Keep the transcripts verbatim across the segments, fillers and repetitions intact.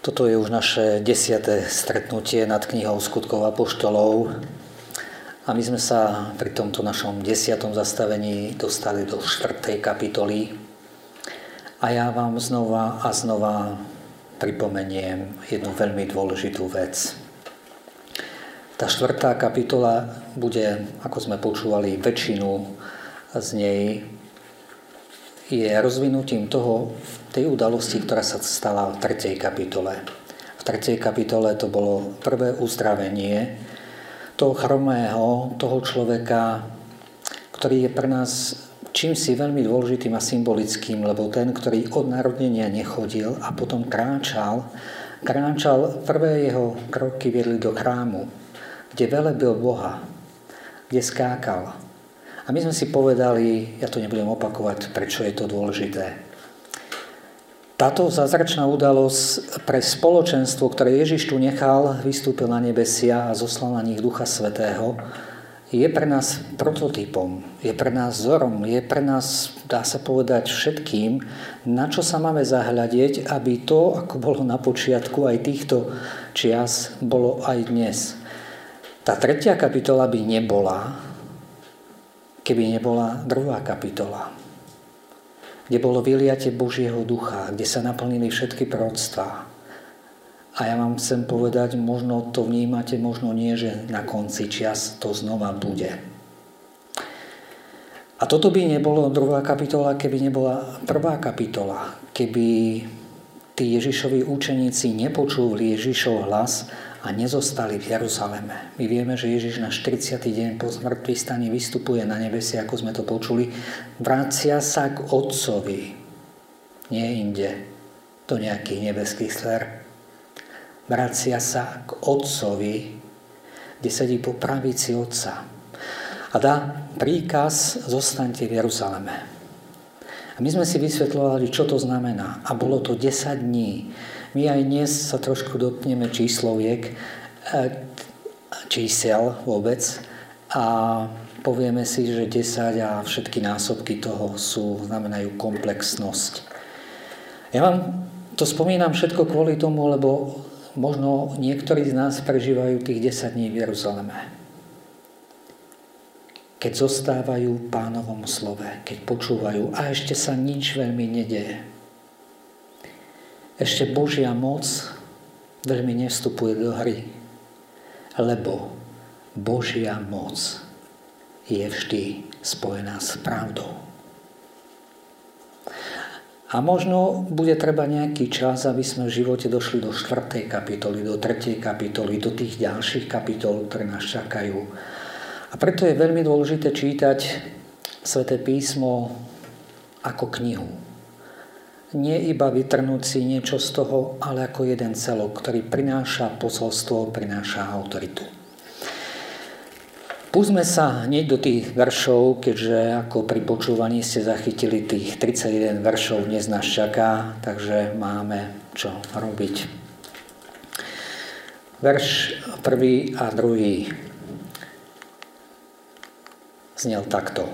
Toto je už naše desiate stretnutie nad knihou Skutkov apoštolov a my sme sa pri tomto našom desiatom zastavení dostali do štvrtej kapitoly a ja vám znova a znova pripomeniem jednu veľmi dôležitú vec. Tá štvrtá kapitola bude, ako sme počúvali, väčšinu z nej je rozvinutím toho, tej udalosti, ktorá sa stala v tretej kapitole. V tretej kapitole to bolo prvé uzdravenie toho chromého, toho človeka, ktorý je pre nás čímsi veľmi dôležitým a symbolickým, lebo ten, ktorý od narodenia nechodil a potom kráčal, kráčal, prvé jeho kroky viedli do chrámu, kde velebil Boha, kde skákal. A my sme si povedali, ja to nebudem opakovať, prečo je to dôležité. Táto zázračná udalosť pre spoločenstvo, ktoré Ježiš tu nechal, vystúpil na nebesia a zoslal na nich Ducha Svätého, je pre nás prototypom, je pre nás vzorom, je pre nás, dá sa povedať, všetkým, na čo sa máme zahľadieť, aby to, ako bolo na počiatku aj týchto čias, bolo aj dnes. Tá tretia kapitola by nebola, keby nebola druhá kapitola, kde bolo vyliatie Božieho ducha, kde sa naplnili všetky proroctvá. A ja vám chcem povedať, možno to vnímate, možno nie, že na konci čias to znova bude. A toto by nebolo druhá kapitola, keby nebola prvá kapitola, keby tí Ježišovi učeníci nepočuli Ježišov hlas a nezostali v Jeruzaleme. My vieme, že Ježiš na štyridsiaty deň po zmŕtvychvstaní vystupuje na nebesie, ako sme to počuli, vracia sa k Otcovi, nie inde, do nejakých nebeských sfér. Vracia sa k Otcovi, kde sedí po pravici Otca a dá príkaz: zostaňte v Jeruzaleme. A my sme si vysvetľovali, čo to znamená. A bolo to desať dní. My aj dnes sa trošku dotkneme čísloviek, čísel vôbec a povieme si, že desať a všetky násobky toho sú, znamenajú komplexnosť. Ja vám to spomínam všetko kvôli tomu, lebo možno niektorí z nás prežívajú tých desať dní v Jeruzaleme. Keď zostávajú v Pánovom slove, keď počúvajú a ešte sa nič veľmi nedeje. Ešte Božia moc veľmi nevstupuje do hry, lebo Božia moc je vždy spojená s pravdou. A možno bude treba nejaký čas, aby sme v živote došli do štvrtej kapitoly, do tretej kapitoly, do tých ďalších kapitol, ktoré nás čakajú. A preto je veľmi dôležité čítať Sväté písmo ako knihu. Nie iba vytrhnúť si niečo z toho, ale ako jeden celok, ktorý prináša posolstvo, prináša autoritu. Púsme sa hneď do tých veršov, keďže ako pri počúvaní ste zachytili tých tridsaťjeden veršov dnes nás čaká, takže máme čo robiť. Verš prvý a druhý znel takto.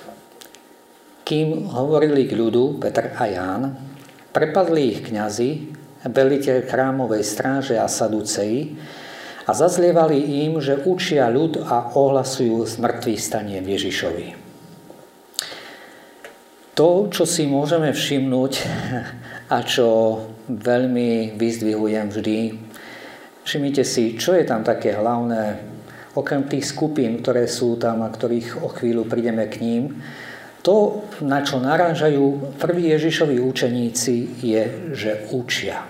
Kým hovorili k ľudu Peter a Ján, prepadli ich kňazi, veliteľ chrámovej stráže a saduceji a zazlievali im, že učia ľud a ohlasujú zmŕtvychvstanie Ježišovi. To, čo si môžeme všimnúť a čo veľmi vyzdvihujem vždy, všimnite si, čo je tam také hlavné, okrem tých skupín, ktoré sú tam a ktorých o chvíľu prídeme k ním. To, na čo narážajú prví Ježišovi učeníci, je, že učia.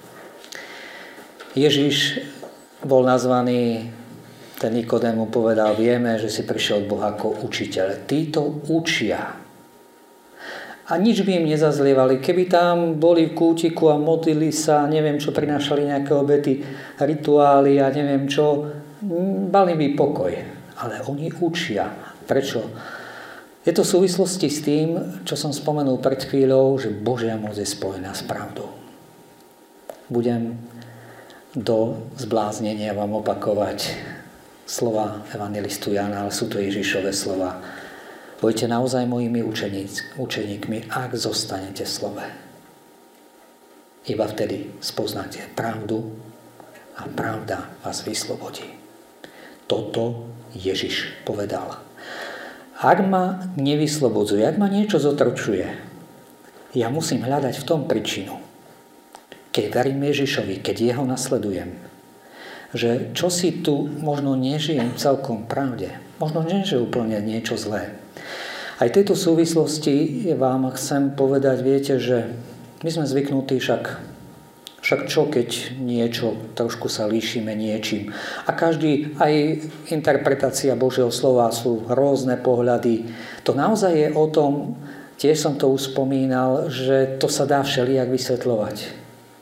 Ježiš bol nazvaný, ten Nikodém mu povedal, vieme, že si prišiel od Boha ako učiteľ. Títo učia. A nič by im nezazlievali. Keby tam boli v kútiku a modlili sa, neviem čo, prinášali nejaké obety, rituály a neviem čo, mali by pokoj. Ale oni učia. Prečo? Je to v súvislosti s tým, čo som spomenul pred chvíľou, že Božia moc je spojená s pravdou. Budem do zbláznenia vám opakovať slova evangelistu Jána, ale sú to Ježišove slova. Budete naozaj mojimi učeník, učeníkmi, ak zostanete v slove. Iba vtedy spoznáte pravdu a pravda vás vyslobodí. Toto Ježiš povedal. Ak ma nevyslobodzuje, ak ma niečo zotročuje, ja musím hľadať v tom príčinu. Keď verím Ježišovi, keď jeho nasledujem, že čo si tu možno nežijem celkom pravde, možno nie, že úplne niečo zlé. Aj v tejto súvislosti vám chcem povedať, viete, že my sme zvyknutí však Však čo, keď niečo, trošku sa líšime niečím. A každý, aj interpretácia Božieho slova sú rôzne pohľady. To naozaj je o tom, tiež som to už spomínal, že to sa dá všelijak vysvetľovať. E,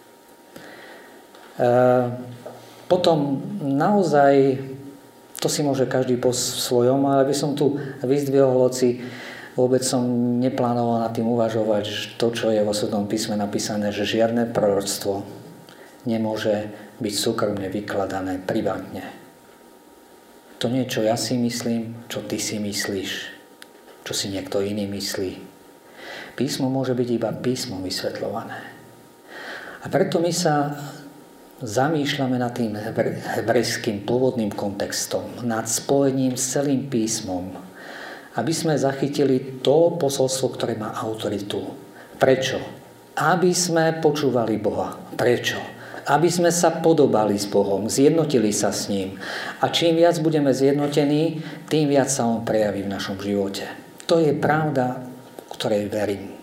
potom naozaj, to si môže každý po svojom, ale by som tu vyzdvihol, hoci vôbec som neplánoval nad tým uvažovať, že to, čo je vo Svetom písme napísané, že žiadne proroctvo nemôže byť súkromne vykladané privátne. To nie, čo ja si myslím, čo ty si myslíš, čo si niekto iný myslí. Písmo môže byť iba písmom vysvetľované. A preto my sa zamýšľame nad tým hebrejským pôvodným kontextom, nad spojením s celým písmom, aby sme zachytili to posolstvo, ktoré má autoritu. Prečo? Aby sme počúvali Boha. Prečo? Aby sme sa podobali s Bohom, zjednotili sa s ním. A čím viac budeme zjednotení, tým viac sa on prejaví v našom živote. To je pravda, ktorej verím.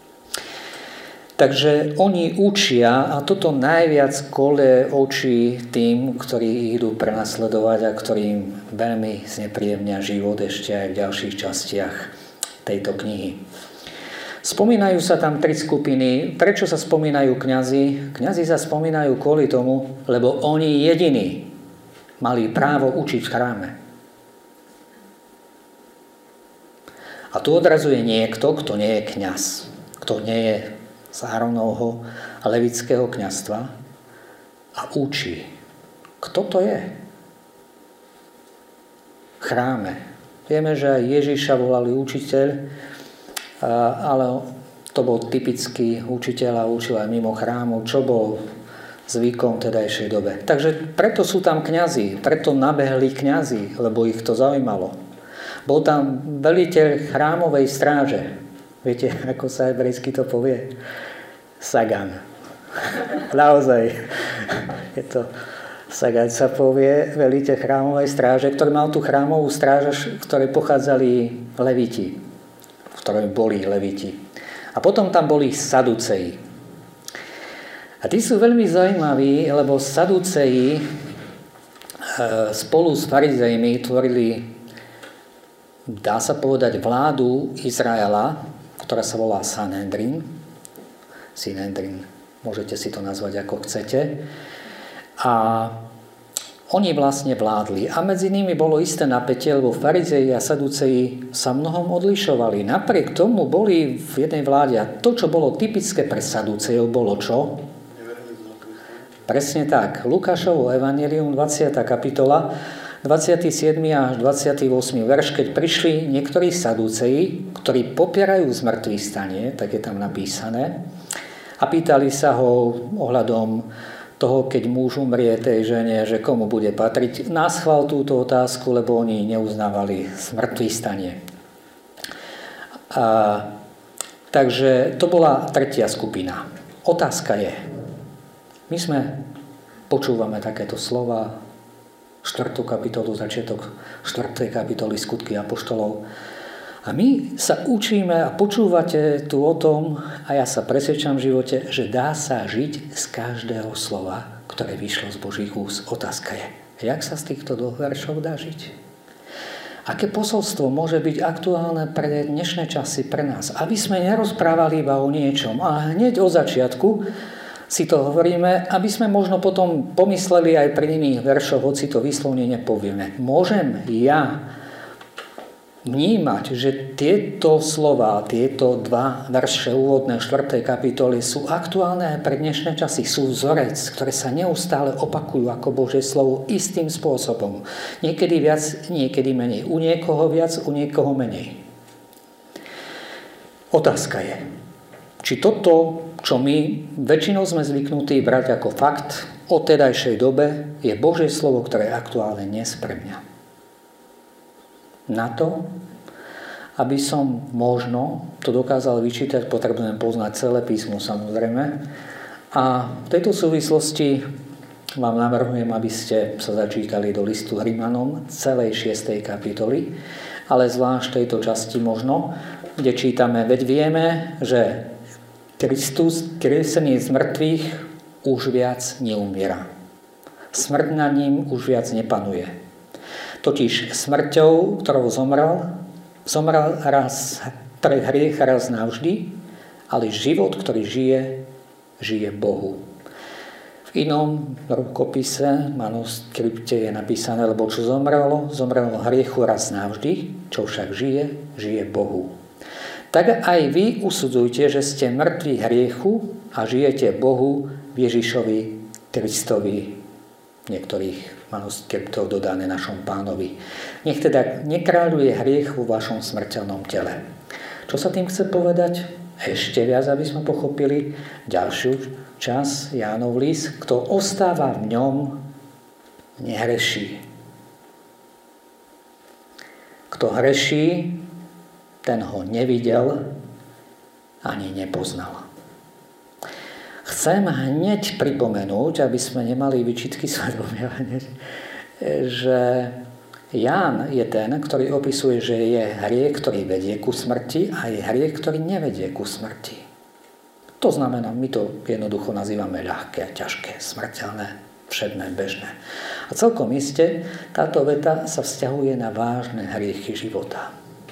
Takže oni učia, a toto najviac kole očí tým, ktorí idú prenasledovať a ktorým veľmi znepríjemnia život ešte aj v ďalších častiach tejto knihy. Spomínajú sa tam tri skupiny. Prečo sa spomínajú kňazi? Kňazi sa spomínajú kvôli tomu, lebo oni jediní mali právo učiť v chráme. A tu odrazuje niekto, kto nie je kňaz, kto nie je z Áronovho levického kňazstva a učí. Kto to je? V chráme. Vieme, že aj Ježiša volali učiteľ, ale to bol typický učiteľ a učil aj mimo chrámu, čo bol zvykom v tedajšej dobe. Takže preto sú tam kňazi, preto nabehli kňazi, lebo ich to zaujímalo. Bol tam veliteľ chrámovej stráže. Viete, ako sa hebrejsky to povie? Sagan. Naozaj. Je to Sagan sa povie, veliteľ chrámovej stráže, ktorý mal tú chrámovú stráž, ktoré pochádzali leviti, v ktorej boli leviti. A potom tam boli saduceji. A tí sú veľmi zaujímaví, lebo saduceji spolu s farizejmi tvorili, dá sa povedať, vládu Izraela, ktorá sa volá Sanhedrin. Sanhedrin, môžete si to nazvať ako chcete. A oni vlastne vládli. A medzi nimi bolo isté napätie, lebo farizeji a saduceji sa mnohom odlišovali. Napriek tomu boli v jednej vláde. A to, čo bolo typické pre saducejov, bolo čo? Presne tak. Lukášovo evanjelium, dvadsiata kapitola, dvadsiaty siedmy až dvadsiaty ôsmy verš, keď prišli niektorí saduceji, ktorí popierajú zmŕtvychvstanie, tak je tam napísané, a pýtali sa ho ohľadom toho, keď muž umrie tej žene, že komu bude patriť. Naschvál túto otázku, lebo oni neuznávali zmŕtvychvstanie. A, takže to bola tretia skupina. Otázka je, my sme počúvame takéto slova, štvrtú kapitolu, začiatok štvrtej kapitoly Skutky apoštolov. A my sa učíme a počúvate tu o tom, a ja sa presvedčam v živote, že dá sa žiť z každého slova, ktoré vyšlo z Božích úst. Otázka je, jak sa z týchto dvoch veršov dá žiť? Aké posolstvo môže byť aktuálne pre dnešné časy, pre nás? Aby sme nerozprávali iba o niečom, ale hneď od začiatku si to hovoríme, aby sme možno potom pomysleli aj pri iných veršoch, hoci to výslovne nepovieme. Môžem ja vnímať, že tieto slova, tieto dva verše úvodné štvrtej kapitoly sú aktuálne aj pre dnešné časy. Sú vzorec, ktoré sa neustále opakujú ako Božie slovo istým spôsobom. Niekedy viac, niekedy menej. U niekoho viac, u niekoho menej. Otázka je, či toto čo my väčšinou sme zvyknutí brať ako fakt o tedajšej dobe, je Božie slovo, ktoré je aktuálne dnes pre mňa. Na to, aby som možno to dokázal vyčítať, potrebujem poznať celé písmo, samozrejme. A v tejto súvislosti vám navrhujem, aby ste sa začítali do listu Rimanom celej šiestej kapitoly, ale zvlášť tejto časti možno, kde čítame, veď vieme, že Kristus, kriesenie z mŕtvych, už viac neumiera. Smrť nad ním už viac nepanuje. Totiž smrťou, ktorou zomrel, zomrel raz pre hriech raz navždy, ale život, ktorý žije, žije Bohu. V inom rukopise, manuskripte je napísané, lebo čo zomrelo, zomrelo hriechu raz navždy, čo však žije, žije Bohu. Tak aj vy usudzujte, že ste mŕtvi hriechu a žijete Bohu v Ježišovi Kristovi. Niektorých manuskriptov dodané našom Pánovi. Nech teda nekráľuje hriech vo vašom smrteľnom tele. Čo sa tým chce povedať? Ešte viac, aby sme pochopili ďalšiu časť Jánov list. Kto ostáva v ňom, nehreší. Kto hreší, ten ho nevidel ani nepoznal. Chcem hneď pripomenúť, aby sme nemali vyčitky svedomia, že Ján je ten, ktorý opisuje, že je hriech, ktorý vedie ku smrti a je hriech, ktorý nevedie ku smrti. To znamená, my to jednoducho nazývame ľahké, ťažké, smrteľné, všedné, bežné. A celkom iste táto veta sa vzťahuje na vážne hriechy života.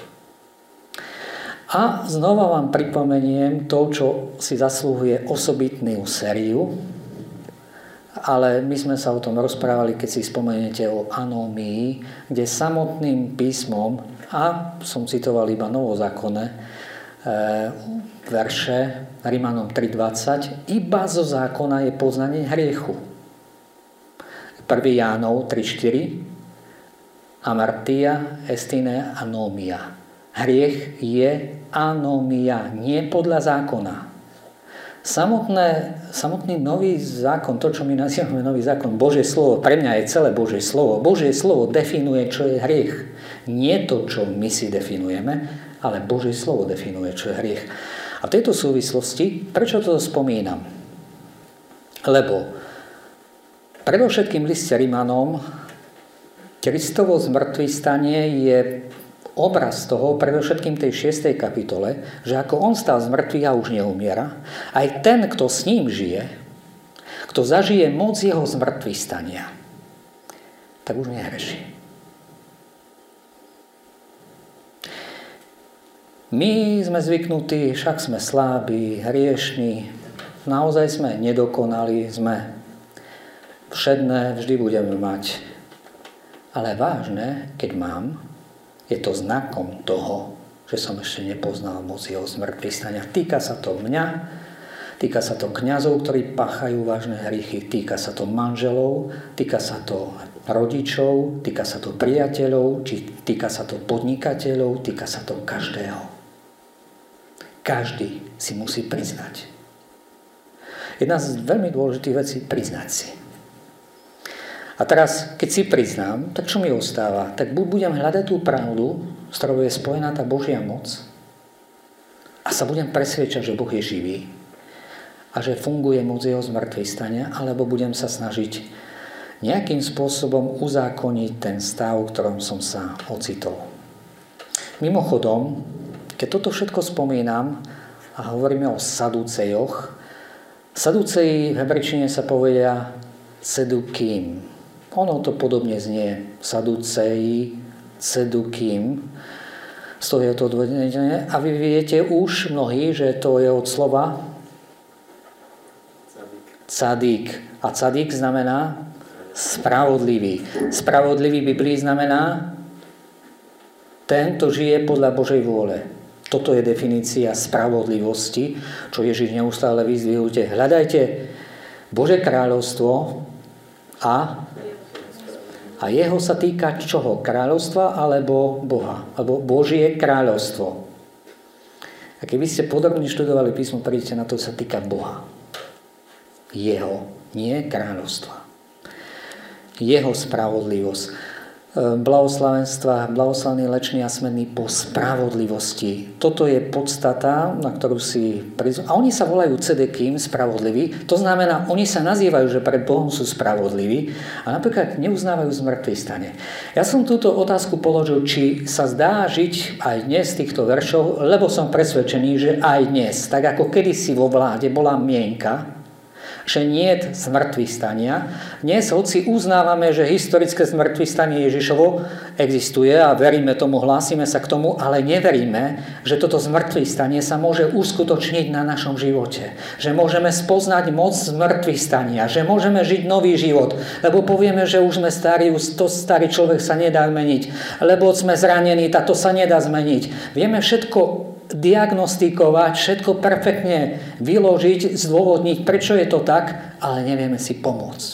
A znova vám pripomeniem to, čo si zaslúhuje osobitnú sériu, ale my sme sa o tom rozprávali, keď si spomeniete o anómii, kde samotným písmom, a som citoval iba novozákonné e, verše Rimanom tri dvadsať, iba zo zákona je poznanie hriechu. prvý Jánov tri štyri, amartia estine anómia. Hriech je anómia, nie podľa zákona. Samotné, samotný nový zákon, to, čo my nazývame nový zákon, Božie slovo, pre mňa je celé Božie slovo. Božie slovo definuje, čo je hriech. Nie to, čo my si definujeme, ale Božie slovo definuje, čo je hriech. A v tejto súvislosti, prečo to spomínam? Lebo predovšetkým v liste Rimanom Kristovo zmŕtvychvstanie je obraz toho, predovšetkým tej šiestej kapitole, že ako on stal z mŕtvych a už neumiera, aj ten, kto s ním žije, kto zažije moc jeho zmŕtvychvstania, tak už nehreší. My sme zvyknutí, však sme slabí, hriešní, naozaj sme nedokonali, sme všedné, vždy budeme mať. Ale vážne, keď mám, je to znakom toho, že som ešte nepoznal moc jeho zmŕtvychvstania. Týka sa to mňa, týka sa to kňazov, ktorí páchajú vážne hriechy, týka sa to manželov, týka sa to rodičov, týka sa to priateľov, či týka sa to podnikateľov, týka sa to každého. Každý si musí priznať. Jedna z veľmi dôležitých vecí je priznať si. A teraz, keď si priznám, tak čo mi ostáva? Tak buď budem hľadať tú pravdu, s ktorou je spojená tá Božia moc, a sa budem presvedčať, že Boh je živý a že funguje moc jeho zmŕtvychvstania, alebo budem sa snažiť nejakým spôsobom uzákoniť ten stav, v ktorom som sa ocitol. Mimochodom, keď toto všetko spomínam a hovoríme o saducejoch, saduceji v hebrejčine sa povedia cedukim. Ono to podobne znie. Saduceji, cedukim. Z toho je to odvedenie. A vy viete už mnohí, že to je od slova cadík. A cadík znamená spravodlivý. Spravodlivý v Biblii znamená ten, kto žije podľa Božej vôle. Toto je definícia spravodlivosti, čo Ježiš neustále vyzdvihuje. Hľadajte Božie kráľovstvo a A jeho sa týka čoho? Kráľovstva alebo Boha? Alebo Božie kráľovstvo. A keby ste podrobne študovali písmo, prídete na to, čo sa týka Boha. Jeho, nie kráľovstva. Jeho spravodlivosť. Blahoslavenstva, blahoslavný, lečný a smenný po spravodlivosti. Toto je podstata, na ktorú si prizv... A oni sa volajú cedekým, spravodliví. To znamená, oni sa nazývajú, že pred Bohom sú spravodliví a napríklad neuznávajú zmrtvý stane. Ja som túto otázku položil, či sa zdá žiť aj dnes z týchto veršov, lebo som presvedčený, že aj dnes, tak ako kedysi vo vláde bola mienka, že nie je zmrtvých stania. Dnes, hoci uznávame, že historické zmrtvých stanie Ježišovo existuje a veríme tomu, hlásime sa k tomu, ale neveríme, že toto zmrtvých stanie sa môže uskutočniť na našom živote. Že môžeme spoznať moc zmrtvých stania, že môžeme žiť nový život, lebo povieme, že už sme starí, už to starý človek sa nedá zmeniť, lebo sme zranení, táto sa nedá zmeniť. Vieme všetko diagnostikovať, všetko perfektne vyložiť, zdôvodniť, prečo je to tak, ale nevieme si pomôcť.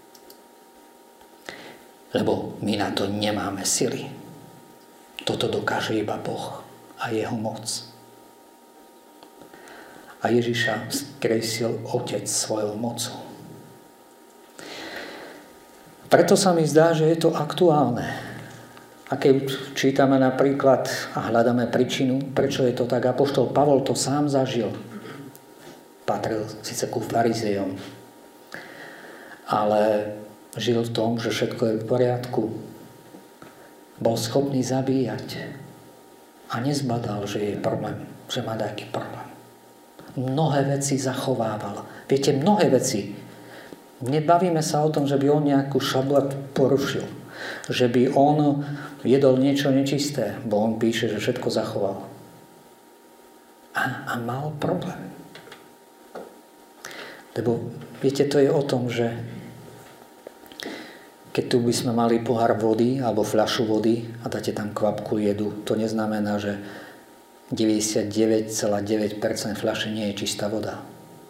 Lebo my na to nemáme sily. Toto dokáže iba Boh a jeho moc. A Ježiša skresil Otec svojou mocou. Preto sa mi zdá, že je to aktuálne. A keď čítame napríklad a hľadáme príčinu, prečo je to tak, apoštol Pavol to sám zažil. Patril síce ku farizejom, ale žil v tom, že všetko je v poriadku. Bol schopný zabíjať a nezbadal, že je problém, že má nejaký problém. Mnohé veci zachovával. Viete, mnohé veci. Nebavíme sa o tom, že by on nejakú šablu porušil. Že by on jedol niečo nečisté, bo on píše, že všetko zachoval. A, a mal problém. Lebo viete, to je o tom, že keď tu by sme mali pohár vody alebo fľašu vody a dáte tam kvapku jedu, to neznamená, že deväťdesiatdeväť celá deväť percent fľaše nie je čistá voda.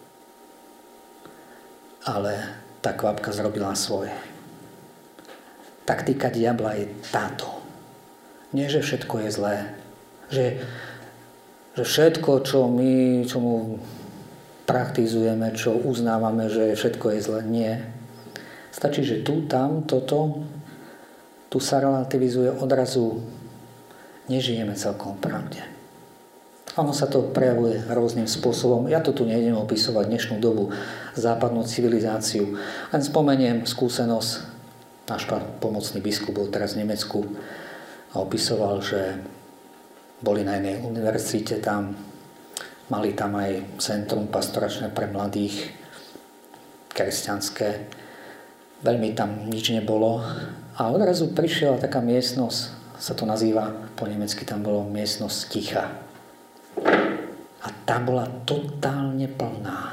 Ale tá kvapka zrobila svoje. Taktika diabla je táto. Nie, že všetko je zlé. Že, že všetko, čo my, čo mu praktizujeme, čo uznávame, že všetko je zlé. Nie. Stačí, že tu, tam, toto, tu sa relativizuje, odrazu nežijeme celkom v pravde. Ono sa to prejavuje rôznym spôsobom. Ja to tu nejdem opisovať dnešnú dobu, západnú civilizáciu. Len spomeniem skúsenosť. Náš pán pomocný biskup bol teraz v Nemecku a opisoval, že boli na jednej univerzite tam, mali tam aj centrum pastoračné pre mladých, kresťanské. Veľmi tam nič nebolo a odrazu prišla taká miestnosť, sa to nazýva, po nemecky tam bolo miestnosť ticha. A tá bola totálne plná.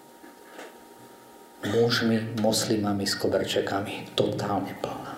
Mužmi, moslimami s koberčekami. Totálne plná.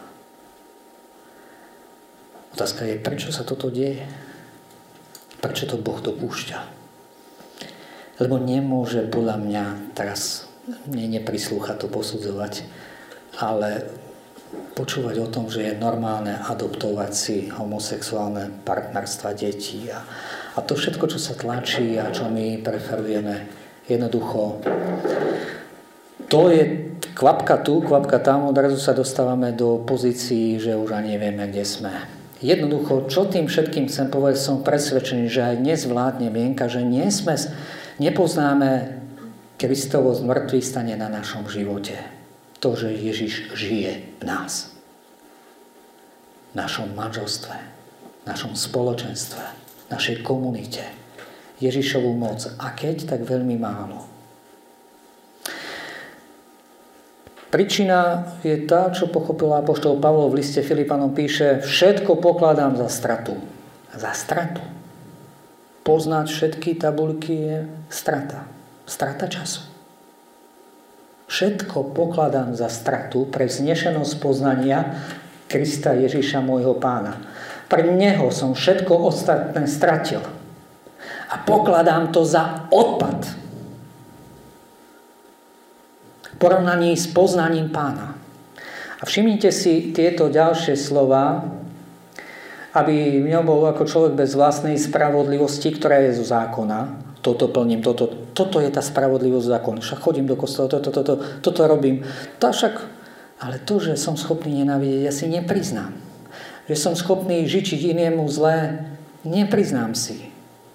Otázka je, prečo sa toto deje? Prečo to Boh dopúšťa? Lebo nemôže podľa mňa, teraz mne neprislúcha to posudzovať, ale počúvať o tom, že je normálne adoptovať si homosexuálne partnerstva detí a, a to všetko, čo sa tlačí a čo my preferujeme, jednoducho to je kvapka tu, kvapka tam, odrazu sa dostávame do pozícií, že už ani nevieme, kde sme. Jednoducho, čo tým všetkým chcem povedať, som presvedčený, že aj dnes vládne mienka, že nie sme, nepoznáme Kristovo zmrtvých stane na našom živote. To, že Ježiš žije v nás. V našom manželstve, v našom spoločenstve, v našej komunite. Ježišovú moc. A keď, tak veľmi málo. Príčina je tá, čo pochopil apoštol Pavol v liste Filipanom, píše, všetko pokladám za stratu. Za stratu. Poznať všetky tabuľky je strata. Strata času. Všetko pokladám za stratu pre vznešenosť poznania Krista Ježiša môjho Pána. Pre Neho som všetko ostatné stratil. A pokladám to za odpad. Porovnaní s poznaním Pána. A všimnite si tieto ďalšie slova. aby v ňom bol ako človek bez vlastnej spravodlivosti, ktorá je zo zákona. Toto plním, toto, toto je tá spravodlivosť zákona. Však chodím do kostola, toto, toto, toto robím. To však, ale to, že som schopný nenávidieť, ja si nepriznám. Že som schopný žičiť inému zlé, nepriznám si.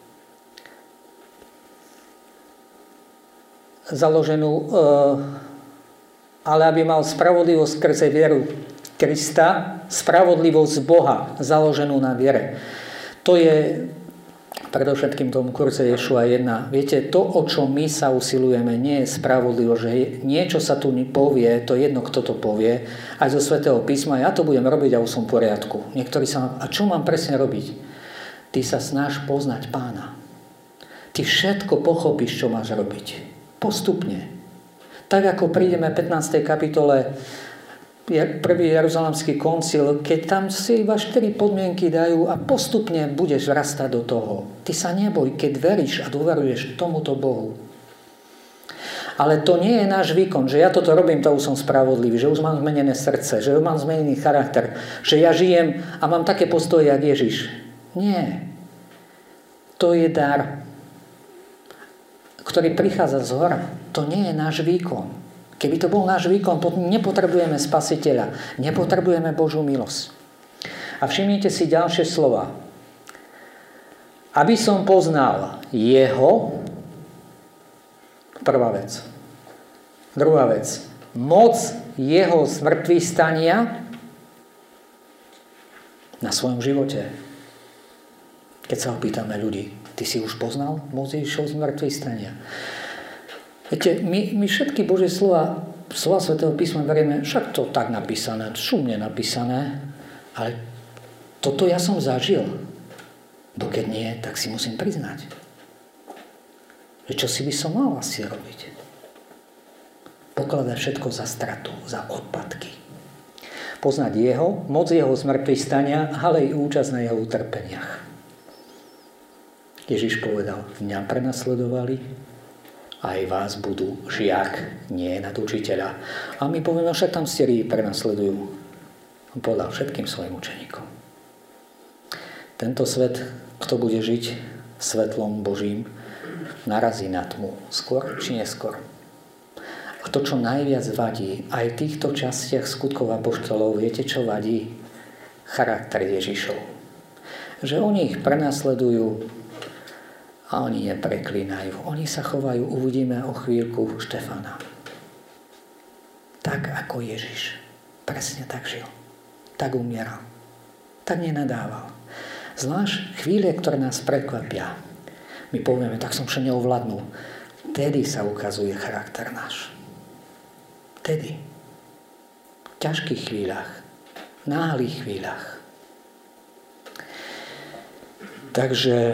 Založenú, ale aby mal spravodlivosť skrze vieru Krista, spravodlivosť Boha, založenú na viere. To je predovšetkým tomu kurze Ješua jedna. Viete, to, o čo my sa usilujeme, nie je spravodlivosť, že niečo sa tu povie, to je jedno, kto to povie, aj zo Svätého písma, ja to budem robiť a už som v poriadku. Niektorí sa, a čo mám presne robiť? Ty sa snaž poznať Pána. Ty všetko pochopíš, čo máš robiť. Postupne. Tak ako prídeme v pätnástej kapitole prvý Jeruzalemský koncil, keď tam si iba štyri podmienky dajú a postupne budeš rastať do toho. Ty sa neboj, keď veríš a dôveruješ tomuto Bohu. Ale to nie je náš výkon, že ja toto robím, to už som spravodlivý, že už mám zmenené srdce, že už mám zmenený charakter, že ja žijem a mám také postoje, jak Ježiš. Nie. To je dar, ktorý prichádza z hora. To nie je náš výkon. Keby to bol náš výkon, nepotrebujeme spasiteľa, nepotrebujeme Božiu milosť. A všimnite si ďalšie slova. Aby som poznal jeho, prvá vec. Druhá vec. Moc jeho zmrtvých stania na svojom živote. Keď sa opýtame ľudí, ty si už poznal moc Ježišov zmrtvých stania? Viete, my, my všetky Božie slova, slova Svätého písma berieme, však to tak napísané, šumne napísané, ale toto ja som zažil. Dokiaľ nie, tak si musím priznať. Že čo si by som mal asi robiť? Pokladať všetko za stratu, za odpadky. Poznať jeho, moc jeho zmrtvých stania, ale i účasť na jeho utrpeniach. Ježiš povedal, mňa prenasledovali, aj vás budú žiak, nie nad učiteľa. A my povieme, však tam Syrii prenasledujú. On povedal všetkým svojim učeníkom. Tento svet, kto bude žiť svetlom Božím, narazí na tmu. Skôr či neskôr. A to, čo najviac vadí, aj v týchto častiach skutkov apoštolov, viete, čo vadí? Charakter Ježišov. Že oni ich prenasledujú, a oni nepreklínajú. Oni sa chovajú, uvidíme o chvíľku Štefana. Tak ako Ježiš. Presne tak žil. Tak umieral. Tak nenadával. Zvlášť chvíle, ktoré nás prekvapia. My povieme, tak som však neovládnul. Tedy sa ukazuje charakter náš. Tedy. V ťažkých chvíľach. V náhlých chvíľach. Takže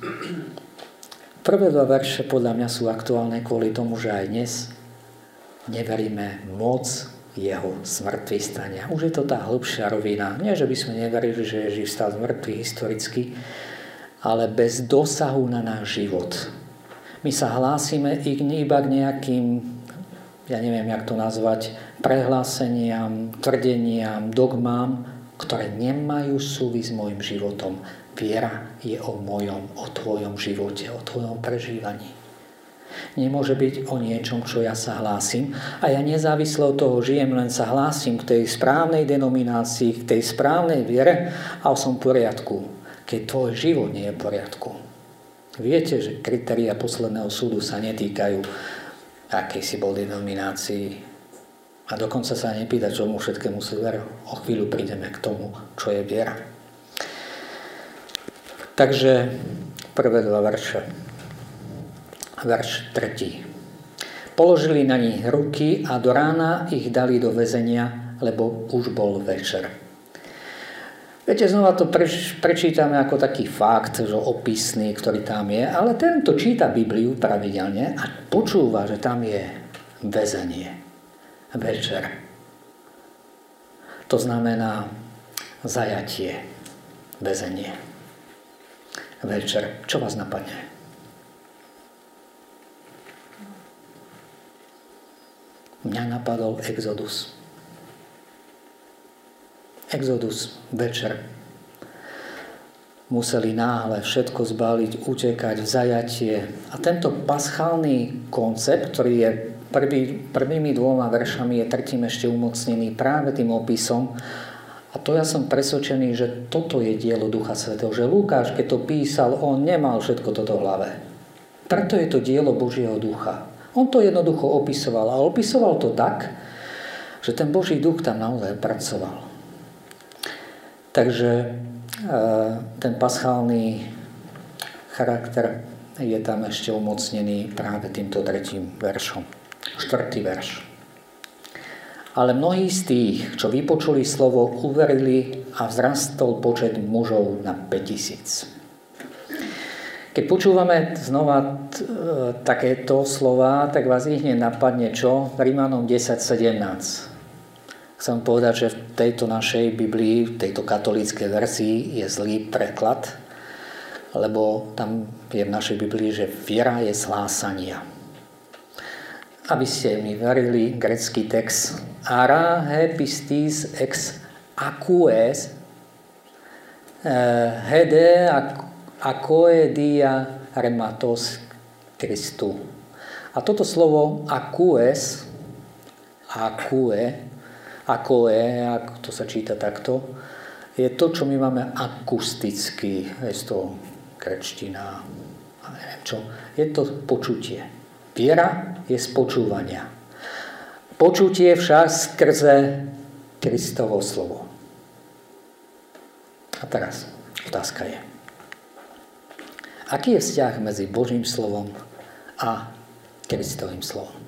prvé dva verše podľa mňa sú aktuálne kvôli tomu, že aj dnes neveríme moc jeho zmrtvých stania. Už je to tá hĺbšia rovina. Nie, že by sme neverili, že Ježiš vstal z mŕtvych historicky, ale bez dosahu na náš život. My sa hlásime iba k nejakým, ja neviem, jak to nazvať, prehláseniam, tvrdeniam, dogmám, ktoré nemajú súvisť s môjim životom. Viera je o mojom, o tvojom živote, o tvojom prežívaní. Nemôže byť o niečom, čo ja sa hlásim a ja nezávisle od toho žijem, len sa hlásim k tej správnej denominácii, k tej správnej viere a som v poriadku, keď tvoj život nie je v poriadku. Viete, že kritériá posledného súdu sa netýkajú, akej si bol denominácii a dokonca sa nepýta, čomu všetkému si veril. O chvíľu prídeme k tomu, čo je viera. Takže prvé dva verše. Verš tretí. Položili na nich ruky a do rána ich dali do väzenia, lebo už bol večer. Viete, znova to preč, prečítame ako taký fakt, že opisný, ktorý tam je, ale tento číta Bibliu pravidelne a počúva, že tam je väzenie. Večer. To znamená zajatie. Väzenie. Večer. Čo vás napadne? Mňa napadol Exodus. Exodus, večer. museli náhle všetko zbaliť, utekať v zajatie. A tento paschálny koncept, ktorý je prvý, prvými dvoma veršami, je tretím ešte umocnený práve tým opisom. A to ja som presvedčený, že toto je dielo Ducha Svätého. Že Lukáš, keď to písal, on nemal všetko toto v hlave. Preto je to dielo Božieho Ducha. On to jednoducho opisoval. A opisoval to tak, že ten Boží Duch tam naozaj pracoval. Takže ten paschálny charakter je tam ešte umocnený práve týmto tretím veršom. Štvrtý verš. Ale mnohí z tých, čo vypočuli slovo, uverili a vzrastol počet mužov na päťtisíc. Keď počúvame znova t- takéto slova, tak vás ich hneď napadne čo? Rímanom desať sedemnásť. Chcem povedať, že v tejto našej Biblii, v tejto katolíckej verzii je zlý preklad, lebo tam je v našej Biblii, že viera je z hlásania. Aby ste mi verili, grécky text ara he pistis ex acues hede acoe dia rematos Christu. A toto slovo acues, acue, acoe, ak to sa číta takto, je to, čo my máme akusticky, je to gréčtina, neviem čo, je to počutie. Viera je z počúvania. Počutie však skrze Kristovo slovo. A teraz otázka je, aký je vzťah medzi Božím slovom a Kristovým slovom?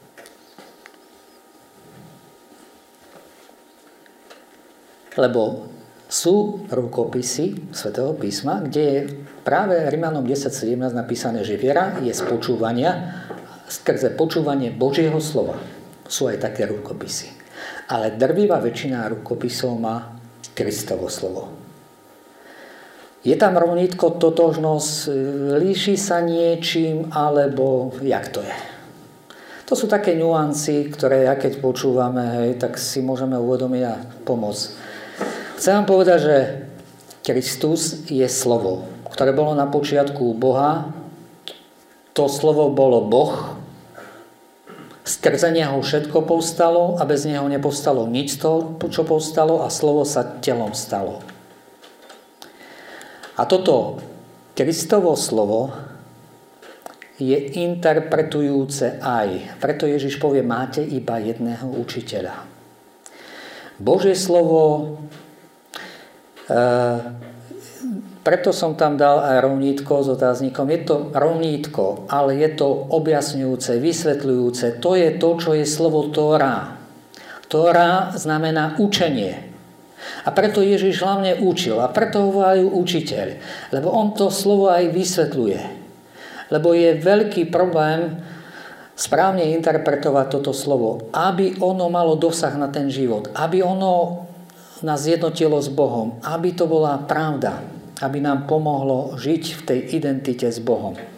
Lebo sú rukopisy Svätého písma, kde je práve Rimanom desať sedemnásť napísané, že viera je z počúvania skrze počúvanie Božieho slova. Sú aj také rukopisy. Ale drvivá väčšina rukopisov má Kristovo slovo. Je tam rovnítko, totožnosť, líši sa niečím, alebo jak to je? To sú také nuancy, ktoré ja keď počúvame, hej, tak si môžeme uvedomiť a pomôcť. Chcem vám povedať, že Kristus je slovo, ktoré bolo na počiatku Boha. To slovo bolo Boh. Skrze neho všetko povstalo a bez neho nepovstalo nič z toho, čo povstalo, a slovo sa telom stalo. A toto Kristovo slovo je interpretujúce aj. Preto Ježiš povie, máte iba jedného učiteľa. Božie slovo, e, preto som tam dal aj rovnítko s otáznikom. Je to rovnítko, ale je to objasňujúce, vysvetľujúce. To je to, čo je slovo Tóra. Tóra znamená učenie. A preto Ježiš hlavne učil. A preto ho volajú učiteľ. Lebo on to slovo aj vysvetľuje. Lebo je veľký problém správne interpretovať toto slovo. Aby ono malo dosah na ten život. Aby ono nás zjednotilo s Bohom. Aby to bola pravda. Aby nám pomohlo žiť v tej identite s Bohom. E,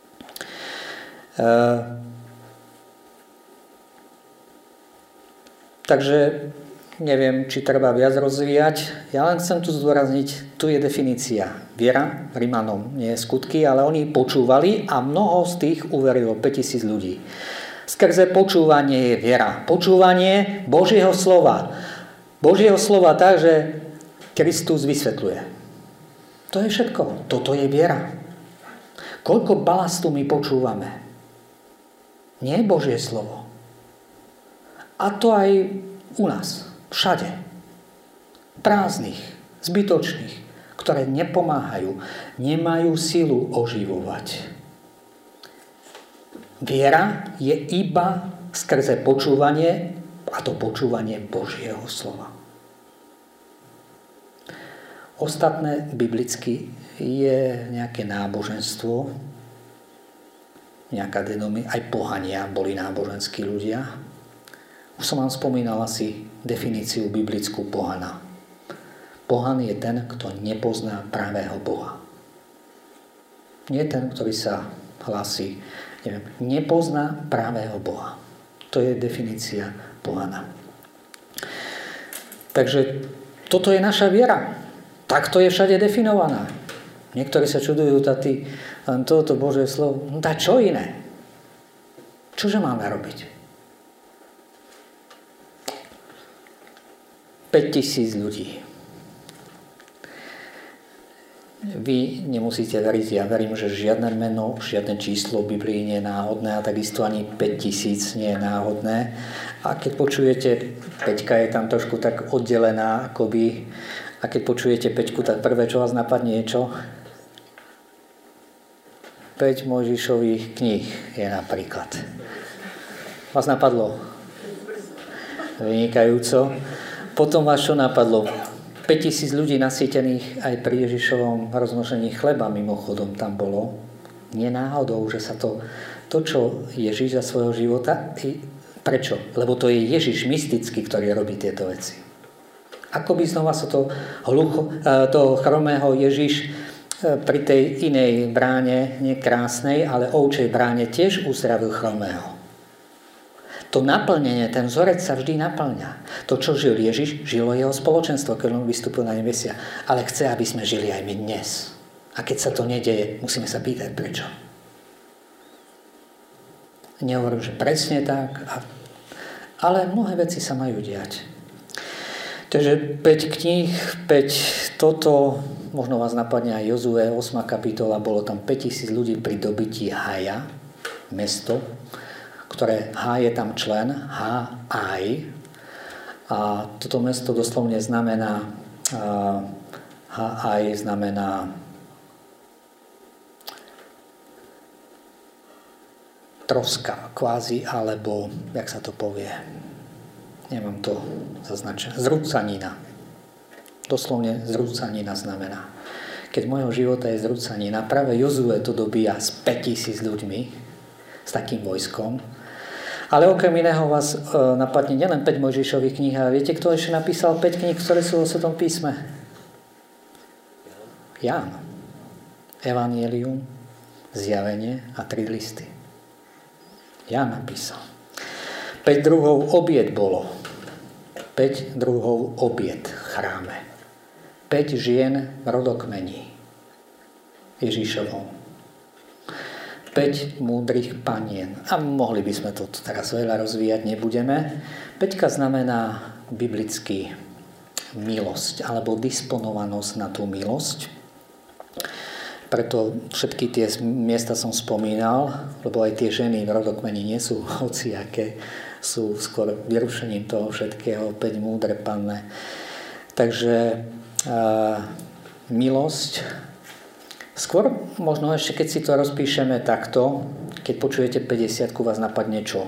takže neviem, či treba viac rozvíjať. Ja len chcem tu zdôrazniť, tu je definícia. Viera, Rimanom, nie skutky, ale oni počúvali a mnoho z tých uverilo, päťtisíc ľudí. Skrze počúvanie je viera. Počúvanie Božieho slova. Božieho slova tak, že Kristus vysvetľuje. To je všetko. Toto je viera. Koľko balastu my počúvame? Nie je Božie slovo. A to aj u nás. Všade. Prázdnych, zbytočných, ktoré nepomáhajú, nemajú silu oživovať. Viera je iba skrze počúvanie, a to počúvanie Božieho slova. Ostatné biblicky je nejaké náboženstvo, nejaká denomia, aj pohania boli náboženskí ľudia. Už som vám spomínal asi definíciu biblickú pohana. Pohan je ten, kto nepozná pravého Boha. Nie ten, ktorý sa hlási, neviem, nepozná pravého Boha. To je definícia pohana. Takže toto je naša viera. Takto je všade definovaná. Niektorí sa čudujú, tati, len toto Božie slovo. No tá čo iné? Čože máme robiť? päťtisíc ľudí. Vy nemusíte veriť, ja verím, že žiadne meno, žiadne číslo v Biblii nie je náhodné a takisto ani päťtisíc nie je náhodné. A keď počujete, Peťka je tam trošku tak oddelená akoby, a keď počujete Peťku, tak prvé, čo vás napadne, je čo? päť Mojžišových kníh je napríklad. Vás napadlo? Vynikajúco. Potom vás čo napadlo? päťtisíc ľudí nasýtených aj pri Ježišovom rozmnožení chleba mimochodom tam bolo. Nie náhodou, že sa to, to čo Ježiš za svojho života, prečo? Lebo to je Ježiš mystický, ktorý robí tieto veci. Ako by znova sa to hlucho, toho chromého Ježiš pri tej inej bráne, nie krásnej, ale ovčej bráne tiež uzdravil chromého. To naplnenie, ten vzorec sa vždy naplňa. To, čo žil Ježiš, žilo jeho spoločenstvo, keď on vystúpil na nebesia. Ale chce, aby sme žili aj my dnes. A keď sa to nedeje, musíme sa pýtať, prečo. Nehovorím, že presne tak, ale mnohé veci sa majú diať. Takže päť kníh, päť toto, možno vás napadne aj Jozue, ôsma kapitola, bolo tam päťtisíc ľudí pri dobití Haja, mesto, ktoré H je tam člen, H, aj. A toto mesto doslovne znamená, H, aj znamená troska, kvázi, alebo, jak sa to povie, nemám to zaznačené, zrúcanina. Doslovne zrúcanina znamená. Keď môjho života je zrúcanina, práve Jozue to dobíja s päťtisíc ľuďmi, s takým vojskom. Ale okrem iného vás e, napadne nielen päť Mojžišových kníh, ale viete, kto ešte napísal päť kníh, ktoré sú vo Svetom písme? Ján. Evangelium, Zjavenie a tri listy. Ján napísal. päť druhov obied bolo. päť druhov obied v chráme. päť žien rodokmení Ježišovom. päť múdrych panien. A mohli by sme to teraz veľa rozvíjať, nebudeme. Päťka znamená biblicky milosť, alebo disponovanosť na tú milosť. Preto všetky tie miesta som spomínal, lebo aj tie ženy v rodokmeni nie sú hociaké, sú skôr vyrušením toho všetkého, päť múdre panne. Takže uh, milosť. Skôr možno ešte, keď si to rozpíšeme takto, keď počujete päťdesiatku, vás napadne čo?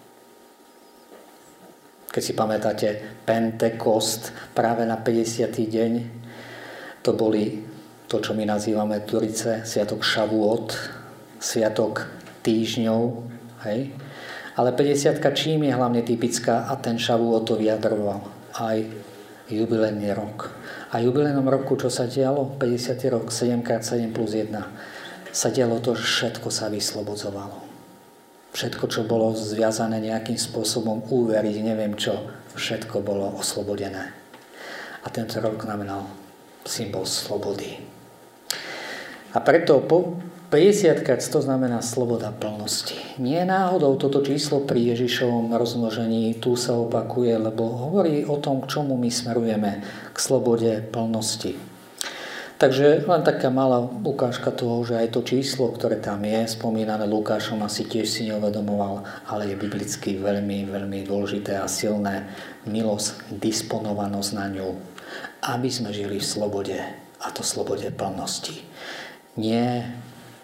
Keď si pamätáte Pentekost, práve na päťdesiaty deň, to boli to, čo my nazývame Turice, sviatok Šavuot, sviatok týždňov, hej? Ale päťdesiatka čím je hlavne typická a ten Šavuot to vyjadroval aj jubilejný rok. A jubilejnom roku, čo sa dialo? päťdesiaty rok, sedem krát sedem plus jeden. Sa dialo to, že všetko sa vyslobodzovalo. Všetko, čo bolo zviazané nejakým spôsobom uveriť, neviem čo, všetko bolo oslobodené. A tento rok znamenal symbol slobody. A preto po päťdesiatkrát to znamená sloboda plnosti. Nie náhodou toto číslo pri Ježišovom rozmnožení tu sa opakuje, lebo hovorí o tom, k čomu my smerujeme, k slobode plnosti. Takže len taká malá ukážka toho, že aj to číslo, ktoré tam je, spomínané Lukášom, asi tiež si neuvedomoval, ale je biblicky veľmi, veľmi dôležité a silné. Milosť, disponovanosť na ňu, aby sme žili v slobode, a to slobode plnosti. Nie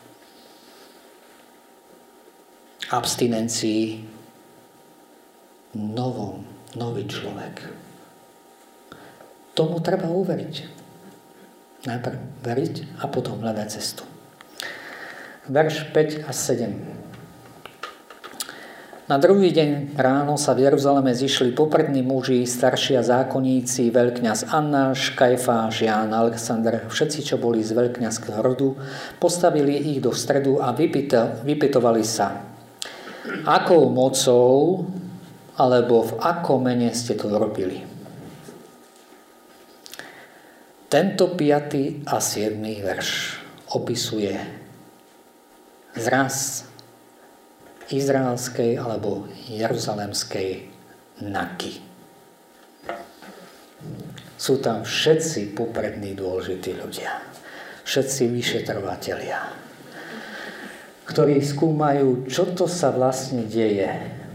abstinencii, novom, nový človek. Tomu treba uveriť. Najprv veriť a potom hľadať cestu. Verš päť a sedem. Na druhý deň ráno sa v Jeruzaleme zišli poprední muži, staršia zákonníci, veľkňaz Annáš, Kajfáš, Ján, Alexander, všetci, čo boli z veľkňazského rodu, postavili ich do stredu a vypytovali sa, akou mocou alebo v akom mene ste to robili. Tento piaty a siedmy verš opisuje zraz izraelskej alebo jeruzalemskej Naky. Sú tam všetci poprední dôležití ľudia. Všetci vyšetrovatelia, ktorí skúmajú, čo to sa vlastne deje.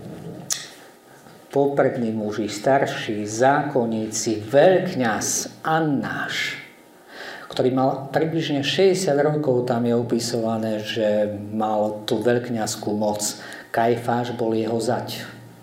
Poprední muži, starší, zákonníci, veľkňaz Annáš, ktorý mal približne šesťdesiat rokov, tam je opisované, že mal tú veľkňazskú moc. Kajfáš bol jeho zať.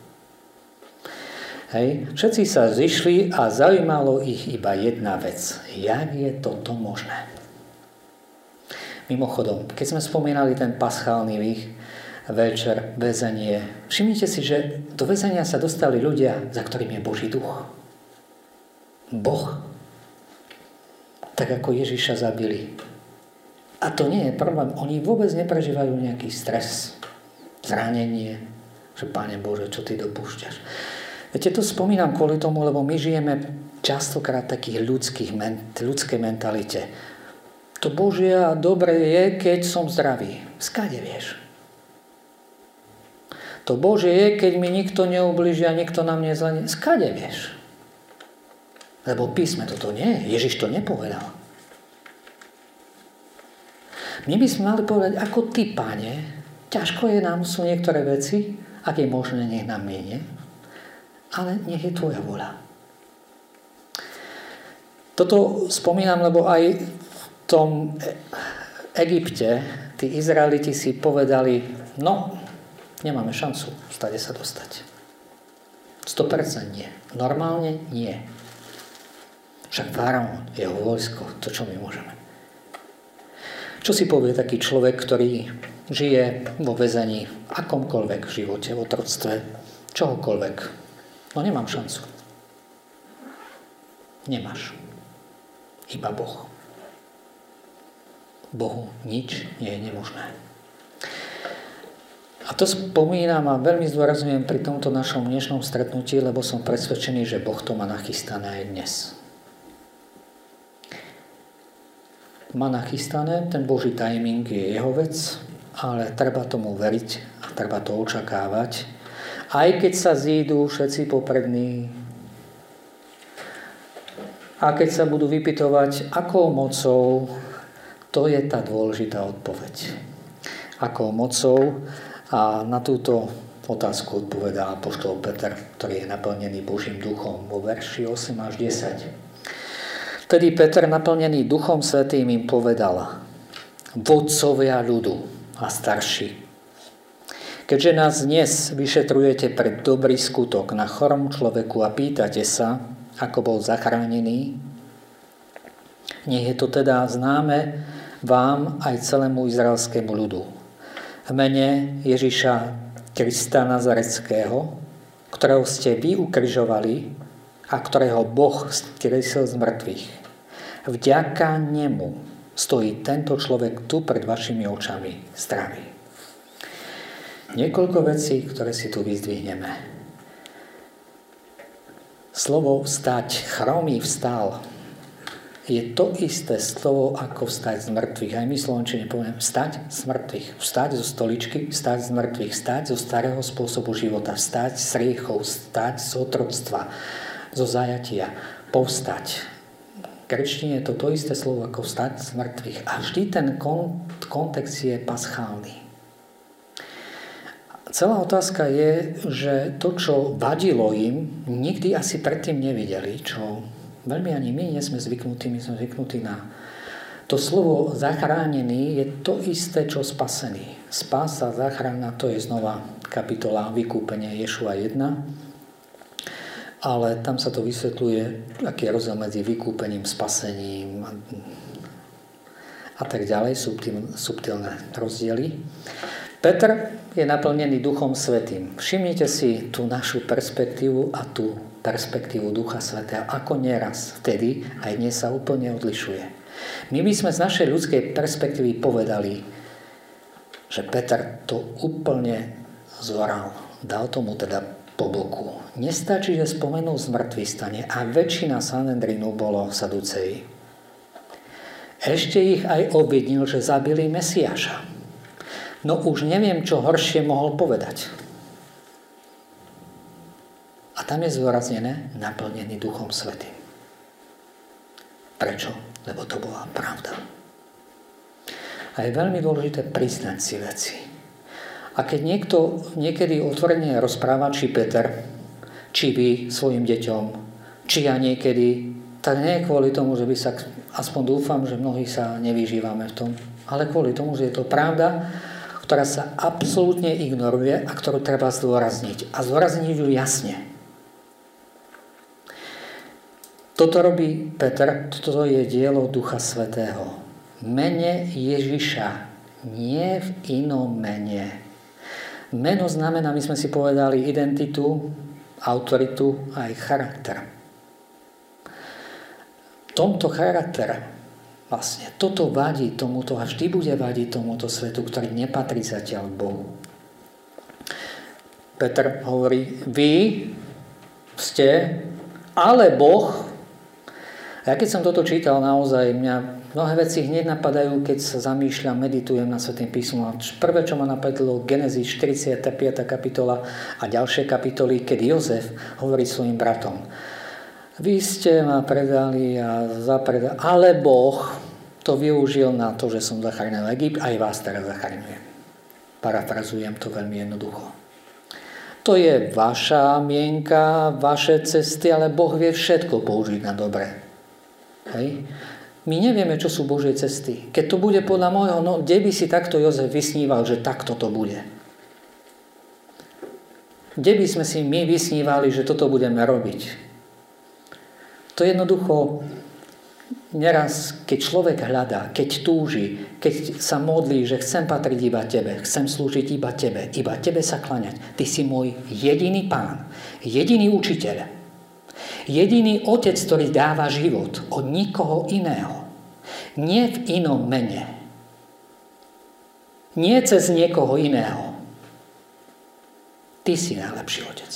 Hej. Všetci sa zišli a zaujímalo ich iba jedna vec. Jak je toto možné? Mimochodom, keď sme spomínali ten paschálny večer, väzenie, všimnite si, že do väzenia sa dostali ľudia, za ktorým je Boží duch. Boh. Tak ako Ježiša zabili. A to nie je problém. Oni vôbec neprežívajú nejaký stres, zranenie, že Pane Bože, čo ty dopúšťaš. Viete, to spomínam kvôli tomu, lebo my žijeme častokrát takých ľudských, ľudskej mentalite. To Božie a dobre je, keď som zdravý. Skade vieš. To Božie je, keď mi nikto neublíži a nikto na mne zle. Skade vieš. Lebo písme toto nie. Ježiš to nepovedal. My by sme mali povedať, ako ty, Pane, ťažko je nám, sú niektoré veci, ak je možné, nech nám minie, ale nech je tvoja voľa. Toto spomínam, lebo aj v tom Egypte tí Izraeliti si povedali, no, nemáme šancu stade sa dostať. sto percent nie. Normálne nie. Však faraón, jeho vojsko, to čo my môžeme. Čo si povie taký človek, ktorý žije vo väzení v akomkoľvek živote, v otroctve, čohokoľvek. No nemám šancu. Nemáš. Iba Boh. Bohu nič nie je nemožné. A to spomínam a veľmi zdôrazňujem pri tomto našom dnešnom stretnutí, lebo som presvedčený, že Boh to má nachystané aj dnes. Má nachystané, ten Boží timing je jeho vec, ale treba tomu veriť a treba to očakávať. Aj keď sa zídu všetci poprední a keď sa budú vypytovať, akou mocou, to je tá dôležitá odpoveď. Akou mocou? A na túto otázku odpovedá apoštol Peter, ktorý je naplnený Božím duchom vo verši osem až desať. Vtedy Peter, naplnený Duchom Svätým, im povedal: vodcovia ľudu a starší, keďže nás dnes vyšetrujete pre dobrý skutok na chorom človeku a pýtate sa, ako bol zachránený, nech je to teda známe vám aj celému izraelskému ľudu. V mene Ježiša Krista Nazareckého, ktorého ste vy ukrižovali a ktorého Boh vzkriesil z mŕtvych. Vďaka nemu stojí tento človek tu pred vašimi očami zdravý. Niekoľko vecí, ktoré si tu vyzdvihneme. Slovo vstať, chromý vstal, je to isté slovo ako vstať z mŕtvych. Aj my Slovenčine poviem vstať z mŕtvych. Vstať zo stoličky, vstať z mŕtvych, vstať zo starého spôsobu života, vstať z riechov, vstať z otroctva, zo zajatia, povstať. V gréčtine je to to isté slovo ako vstať z mŕtvych. A vždy ten kontext je paschálny. Celá otázka je, že to, čo vadilo im, nikdy asi predtým nevideli, čo veľmi ani my nie sme zvyknutí, my sme zvyknutí na to slovo zachránený je to isté, čo spasený. Spása, záchrana, to je znova kapitola vykúpenia Ješua jedna, ale tam sa to vysvetľuje, aký je rozdiel medzi vykúpením, spasením a tak ďalej, subtil, subtilné rozdiely. Peter je naplnený Duchom Svätým. Všimnite si tú našu perspektívu a tú perspektívu Ducha Svätého. Ako nieraz, vtedy aj dnes sa úplne odlišuje. My by sme z našej ľudskej perspektívy povedali, že Peter to úplne zoral. Dal tomu teda po boku. Nestačí, že spomenul zmŕtvych stane a väčšina Sanhedrinu bolo saduceji. Ešte ich aj obvinil, že zabili Mesiáša. No už neviem, čo horšie mohol povedať. A tam je zdôraznené, naplnený Duchom Svätým. Prečo? Lebo to bola pravda. A je veľmi dôležité priznať si veci. A keď niekto niekedy otvorene rozpráva, či Peter, či vy svojim deťom, či ja niekedy, tak nie kvôli tomu, že by sa, aspoň dúfam, že mnohí sa nevyžívame v tom, ale kvôli tomu, že je to pravda, ktorá sa absolútne ignoruje a ktorú treba zdôrazniť. A zdôrazniť ju jasne. Toto robí Peter, toto je dielo Ducha Svätého. Mene Ježiša, nie v inom mene. Meno znamená, my sme si povedali, identitu, autoritu a aj charakter. Tomto charakter, vlastne, toto vadí tomuto a vždy bude vadiť tomuto svetu, ktorý nepatrí zatiaľ Bohu. Peter hovorí, vy ste, ale Boh. A ja keď som toto čítal, naozaj mňa mnohé veci hneď napadajú, keď sa zamýšľam, meditujem na Svätým písmu. A prvé, čo ma napadlo, Genesis štyridsiata piata kapitola a ďalšie kapitoly, keď Jozef hovorí svojim bratom. Vy ste ma predali a zapredali, ale Boh to využil na to, že som zachránil Egypt, aj vás teraz zachraňujem. Parafrazujem to veľmi jednoducho. To je vaša mienka, vaše cesty, ale Boh vie všetko použiť na dobre. Hej? My nevieme, čo sú Božie cesty. Keď to bude podľa môjho, no kde by si takto Jozef vysníval, že takto to bude? Kde by sme si my vysnívali, že toto budeme robiť? To jednoducho, neraz, keď človek hľadá, keď túži, keď sa modlí, že chcem patriť iba tebe, chcem slúžiť iba tebe, iba tebe sa kláňať. Ty si môj jediný pán, jediný učiteľ, jediný otec, ktorý dáva život od nikoho iného. Nie v inom mene. Nie cez niekoho iného. Ty si najlepší otec.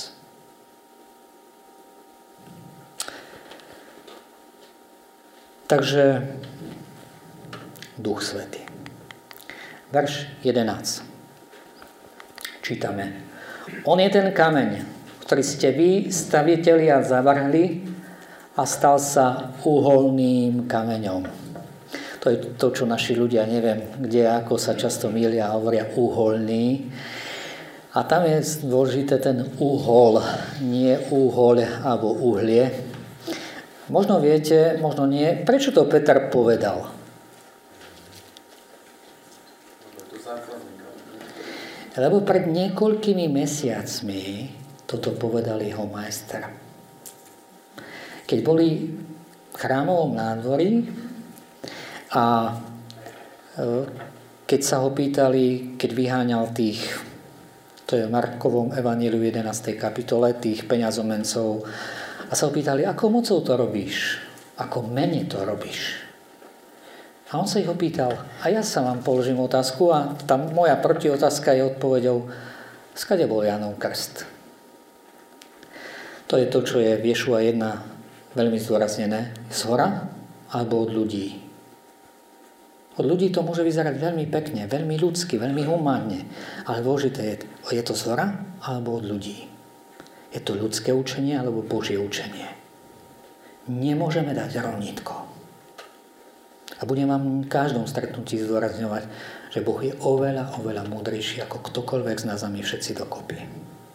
Takže Duch Svätý. Verš jedenásť. Čítame. On je ten kameň, ktorý ste vy, stavitelia, zavrhli a stal sa uholným kameňom. To je to, čo naši ľudia, neviem, kde, ako sa často mýlia a hovoria uholný. A tam je dôležité ten uhol, nie úhoľ alebo uhlie. Možno viete, možno nie. Prečo to Peter povedal? Lebo pred niekoľkými mesiacmi toto povedal jeho majster. Keď boli v chrámovom nádvorí a keď sa ho pýtali, keď vyháňal tých, to je v Markovom evaníliu jedenástej kapitole, tých peňazomencov, a sa ho pýtali, ako mocou to robíš? Ako mene to robíš? A on sa ich opýtal, a ja sa vám položím otázku a tam moja protiotázka je odpoveďou, skade bol Jánov krst? To je to, čo je v Ješua jedna veľmi zdôraznené. Z hora alebo od ľudí? Od ľudí to môže vyzerať veľmi pekne, veľmi ľudsky, veľmi humánne. Ale dôležité je, je to z hora alebo od ľudí? Je to ľudské učenie alebo Božie učenie? Nemôžeme dať rovnítko. A budem vám v každom stretnutí zdôrazňovať, že Boh je oveľa, oveľa múdrejší ako ktokoľvek z nás a my všetci dokopy.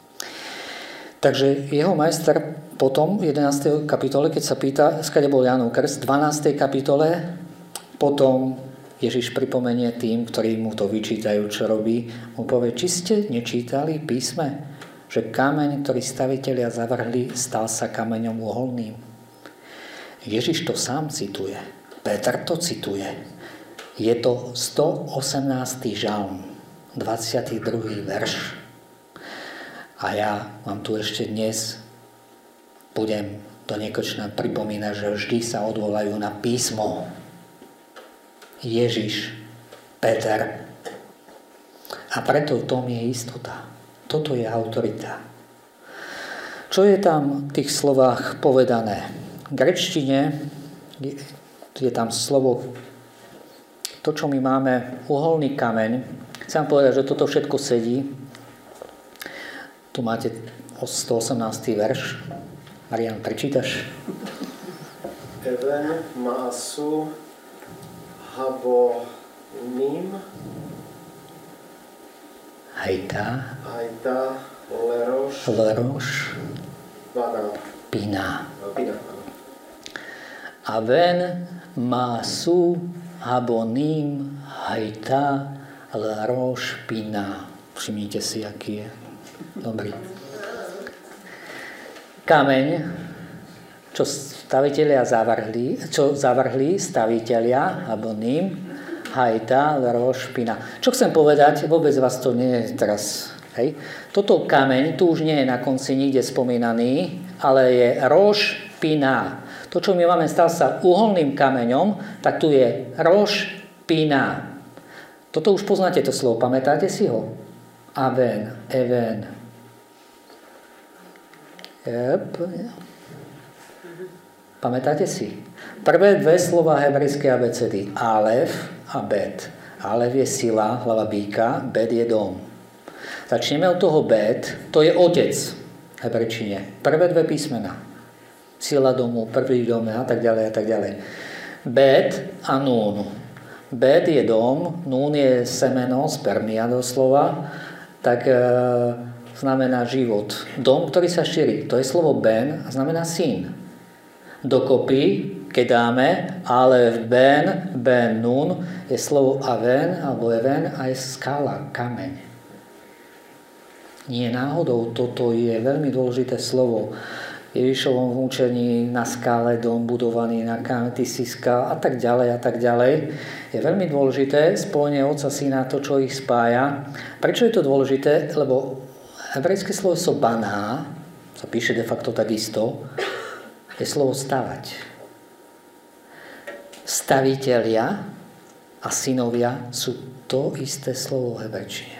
Takže jeho majster potom v jedenástej kapitole, keď sa pýta, skade bol Jánov krst, v dvanástej kapitole potom Ježiš pripomenie tým, ktorí mu to vyčítajú, čo robí, mu povie, či ste nečítali písme, že kameň, ktorý stavitelia zavrhli, stal sa kameňom uholným. Ježiš to sám cituje. Peter to cituje. Je to stoosemnásty žalm, dvadsiaty druhý verš. A ja vám tu ešte dnes budem do nekonečna pripomínať, že vždy sa odvolajú na písmo. Ježiš, Peter. A preto v tom je istota. Toto je autorita. Čo je tam v tých slovách povedané? V gréčtine je tam slovo to, čo my máme, uholný kameň, chcem povedať, že toto všetko sedí. Tu máte stoosemnásty verš. Marian, prečítaš? Even maasu habonim Haita Haita leroš Leroš Vana Pina Pina Aven maasu habonim Haita Leroš Pina. Všimnite si, aký je dobrý. Kameň, čo stavitelia zavrhli, čo zavrhli stavitelia, alebo ním, Haita, Leroš, Pina. Čo chcem povedať, vôbec vás to nie je teraz. Hej. Toto kameň, tu už nie je na konci nikde spomínaný, ale je Roš, Pina. To, čo my máme, stal sa uholným kameňom, tak tu je Roš, Pina. Toto už poznáte to slovo, pamätáte si ho? Aven, Even. Yep. Pamätáte si? Prvé dve slova hebrejskej abecedy. Alef a Bet. Alef je sila, hlava býka, Bet je dom. Začneme od toho Bet, to je otec v hebrejčine. Prvé dve písmena. Sila domu, prvý dom a tak ďalej a tak ďalej. Bet a Nun. Bet je dom, Nun je semeno, spermia doslova, tak e, znamená život. Dom, ktorý sa šíri. To je slovo Ben a znamená syn. Dokopy, keď dáme Alef, Ben, Ben, Nun, je slovo Aven alebo Even a je skala, kameň. Nie náhodou, toto je veľmi dôležité slovo. Ježišovom učení na skále dom budovaný na kameň, ty si skal a tak ďalej a tak ďalej. Je veľmi dôležité spojenie Otca, Syna, to, čo ich spája. Prečo je to dôležité? Lebo hebrejské slovo sobaná, sa píše de facto takisto, je slovo stavať. Stavitelia a synovia sú to isté slovo v hebrejčine.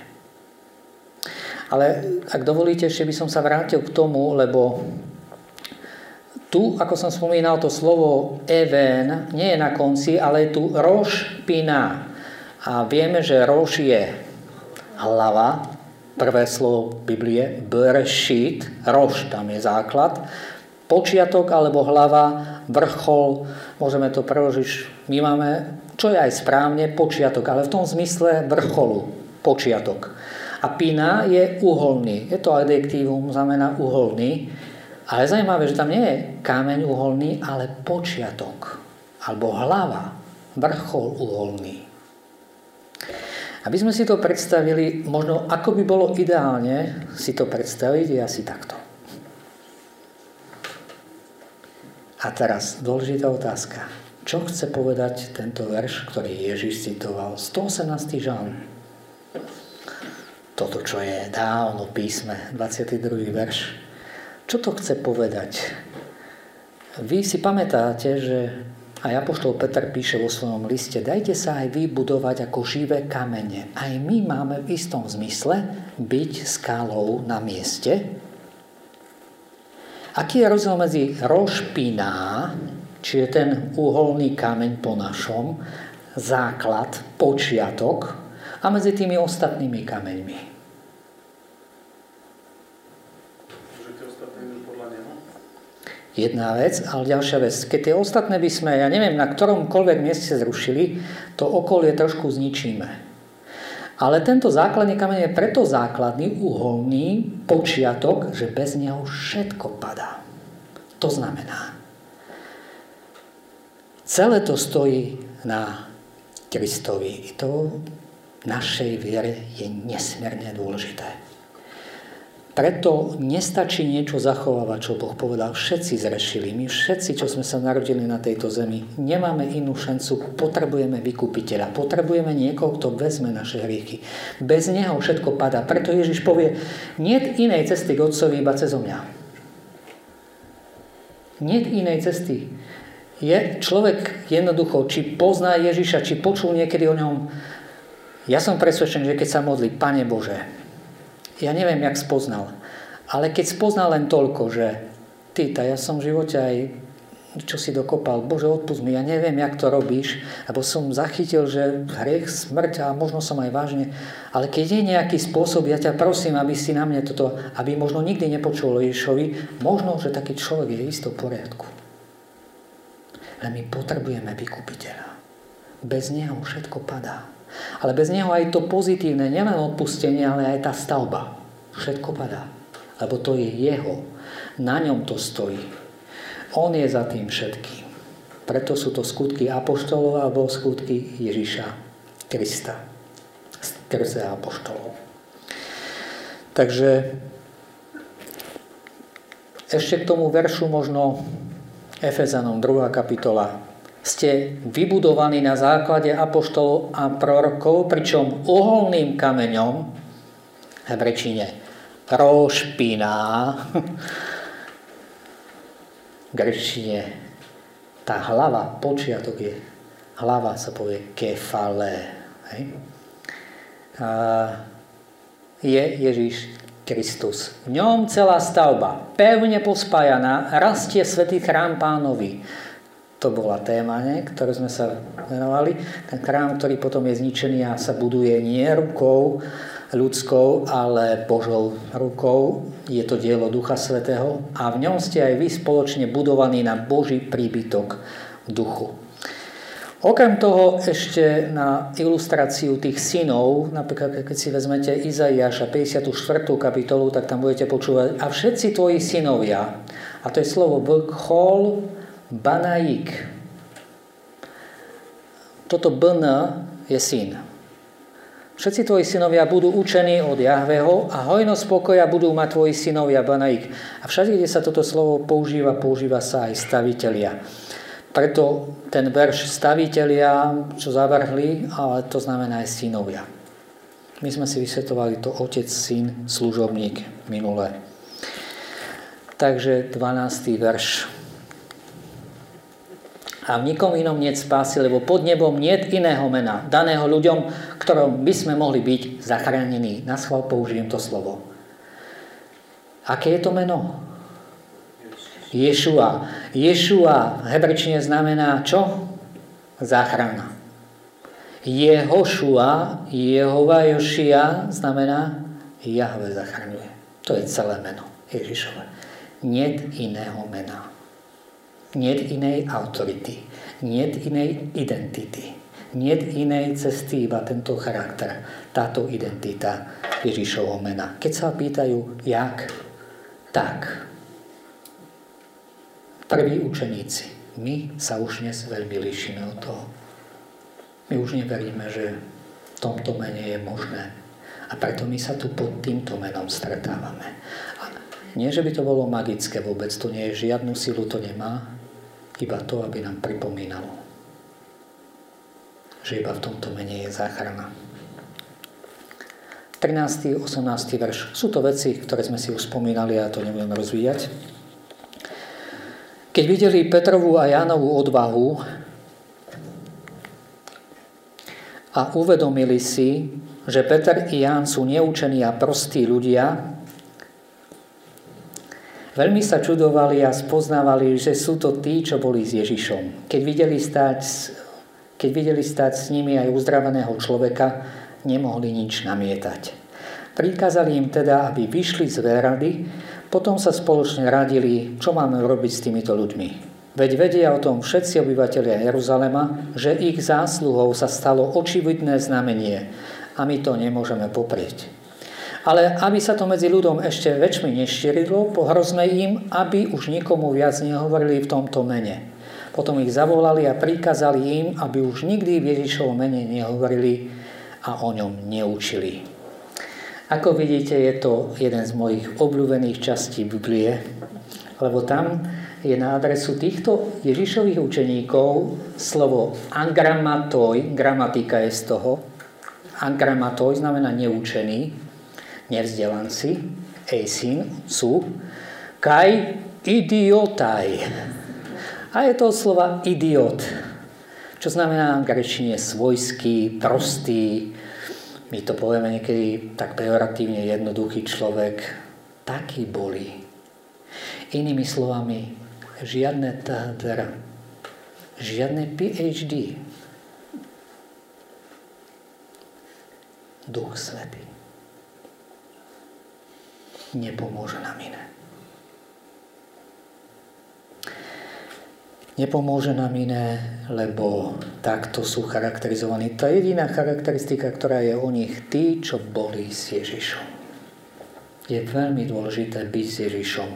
Ale ak dovolíte, ešte by som sa vrátil k tomu, lebo tu, ako som spomínal, to slovo Even nie je na konci, ale je tu Roš, Pina. A vieme, že Roš je hlava, prvé slovo Biblie, Berešit, Roš, tam je základ, počiatok alebo hlava, vrchol, môžeme to preložiť, my máme, čo je aj správne, počiatok, ale v tom zmysle vrcholu, počiatok. A Pina je uholný, je to adjektívum, znamená uholný, ale zaujímavé, že tam nie je kameň uholný, ale počiatok, alebo hlava, vrchol uholný. Aby sme si to predstavili, možno ako by bolo ideálne si to predstaviť, je asi takto. A teraz dôležitá otázka. Čo chce povedať tento verš, ktorý Ježiš citoval? stoosemnásty žalm. Toto, čo je dávno písme, dvadsiaty druhý verš. Čo to chce povedať? Vy si pamätáte, že aj apoštol Peter píše vo svojom liste, dajte sa aj vy budovať ako živé kamene. Aj my máme v istom zmysle byť skálou na mieste. Aký je rozdiel medzi Roš, Pina, čiže ten uholný kameň po našom, základ, počiatok, a medzi tými ostatnými kameňmi? Jedna vec, ale ďalšia vec. Keď tie ostatné by sme, ja neviem, na ktoromkoľvek mieste zrušili, to okolie trošku zničíme. Ale tento základný kameň je preto základný, uholný, počiatok, že bez neho všetko padá. To znamená, celé to stojí na Kristovi. I to v našej viere je nesmierne dôležité. Preto nestačí niečo zachovávať, čo Boh povedal. Všetci zrešili. My všetci, čo sme sa narodili na tejto zemi, nemáme inú šancu. Potrebujeme vykupiteľa. Potrebujeme niekoho, kto vezme naše hriechy. Bez neho všetko padá. Preto Ježiš povie, niet inej cesty k Otcovi, iba cez mňa. Niet inej cesty. Je človek jednoducho, či pozná Ježiša, či počul niekedy o ňom. Ja som presvedčený, že keď sa modlí, Pane Bože, ja neviem, jak spoznal, ale keď spoznal len toľko, že ty, ja som v živote aj čo si dokopal. Bože, odpusť mi, ja neviem, jak to robíš, lebo som zachytil, že hriech, smrť a možno som aj vážne. Ale keď je nejaký spôsob, ja ťa prosím, aby si na mne toto, aby možno nikdy nepočul Ježišovi, možno, že taký človek je isto v poriadku. Ale my potrebujeme vykupiteľa. Bez neho všetko padá. Ale bez neho aj to pozitívne, nielen odpustenie, ale aj tá stavba. Všetko padá. Lebo to je jeho. Na ňom to stojí. On je za tým všetkým. Preto sú to skutky apoštolov alebo skutky Ježiša Krista. Skrze apoštolov. Takže ešte k tomu veršu možno Efezanom druhá kapitola. Ste vybudovaní na základe apoštolov a prorokov, pričom uholným kameňom v hebrečine rošpina, v grečine tá hlava, počiatok je, hlava sa povie kefale. Hej? A je Ježiš Kristus. V ňom celá stavba, pevne pospájaná, rastie svätý chrám Pánovi. To bola téma, ne? Ktorú sme sa venovali. Ten chrám, ktorý potom je zničený a sa buduje nie rukou ľudskou, ale Božou rukou. Je to dielo Ducha Svätého a v ňom ste aj vy spoločne budovaní na Boží príbytok v duchu. Okrem toho ešte na ilustráciu tých synov, napríklad keď si vezmete Izaiáša päťdesiatu štvrtú kapitolu, tak tam budete počúvať a všetci tvoji synovia, a to je slovo bchol banaik. Toto bn je syn. Všetci tvoji synovia budú učení od Jahveho a hojnosť pokoja budú mať tvoji synovia banaik. A všade, kde sa toto slovo používa, používa sa aj stavitelia. Preto ten verš stavitelia, čo zavrhli, ale to znamená aj synovia. My sme si vysvetovali to otec, syn, služobník minulé. Takže dvanásty verš. A v nikom inom niet spásy, lebo pod nebom niet iného mena, daného ľuďom, ktorom by sme mohli byť zachránení. Na schvál použijem to slovo. Aké je to meno? Ješua. Ješua v hebrečine znamená čo? Záchrana. Jehošua, Jehova Jošia znamená Jahve zachraňuje. To je celé meno Ježišove. Niet iného mena. Niet inej autority. Niet inej identity. Niet inej cesty, iba tento charakter. Táto identita Ježišovho mena. Keď sa pýtajú, jak? Tak. Prví učeníci. My sa už dnes veľmi líšime od toho. My už neveríme, že v tomto mene je možné. A preto my sa tu pod týmto menom stretávame. A nie, že by to bolo magické vôbec. To nie je, žiadnu silu to nemá. Iba to, aby nám pripomínalo, že iba v tomto mene je záchrana. trinásty osemnásty verš. Sú to veci, ktoré sme si už spomínali a to nebudem rozvíjať. Keď videli Petrovú a Jánovú odvahu a uvedomili si, že Peter i Ján sú neúčení a prostí ľudia, veľmi sa čudovali a spoznávali, že sú to tí, čo boli s Ježišom. Keď videli stáť, keď videli stáť s nimi aj uzdraveného človeka, nemohli nič namietať. Prikázali im teda, aby vyšli z vérady, potom sa spoločne radili, čo máme robiť s týmito ľuďmi. Veď vedia o tom všetci obyvatelia Jeruzalema, že ich zásluhou sa stalo očividné znamenie a my to nemôžeme poprieť. Ale aby sa to medzi ľuďom ešte väčšmi nešírilo, pohrozme im, aby už nikomu viac nehovorili v tomto mene. Potom ich zavolali a prikázali im, aby už nikdy v Ježišovom mene nehovorili a o ňom neučili. Ako vidíte, je to jeden z mojich obľúbených častí Biblie, lebo tam je na adresu týchto Ježišových učeníkov slovo angramatoj, gramatika je z toho, angramatoj znamená neúčený, nevzdelanci, eisin, sú, kaj idiotaj. A je to slova idiot, čo znamená v grečine svojský, prostý, my to povieme niekedy tak pejoratívne, jednoduchý človek. Takí boli. Inými slovami, žiadne té dé er, žiadne pé há dé. Duch Svätý nepomôže nám iné. Nepomôže nám iné, lebo takto sú charakterizovaní. Tá jediná charakteristika, ktorá je o nich, tí, čo boli s Ježišom. Je veľmi dôležité byť s Ježišom.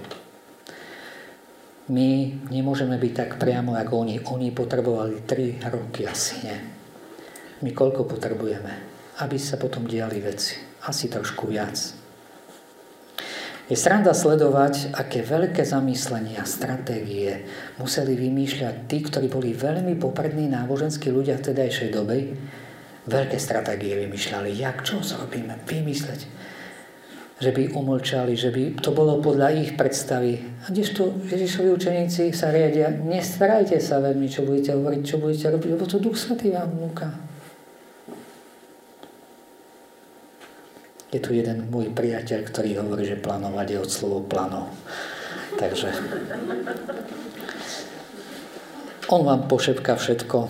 My nemôžeme byť tak priamo, ako oni. Oni potrebovali tri roky, asi nie. My koľko potrebujeme, aby sa potom diali veci? Asi trošku viac. Je sranda sledovať, aké veľké zamyslenia, stratégie museli vymýšľať tí, ktorí boli veľmi poprední náboženskí ľudia v tedajšej dobe. Veľké stratégie vymýšľali. Jak, čo zrobíme? Vymysleť. Že by umlčali, že by to bolo podľa ich predstavy. A kdežto Ježišovi učeníci sa riadia, nestarajte sa veľmi, čo budete hovoriť, čo budete robiť, lebo to Duch Svätý vám núka. Je tu jeden môj priateľ, ktorý hovorí, že plánovať je od slovo plano. Takže on vám pošepká všetko.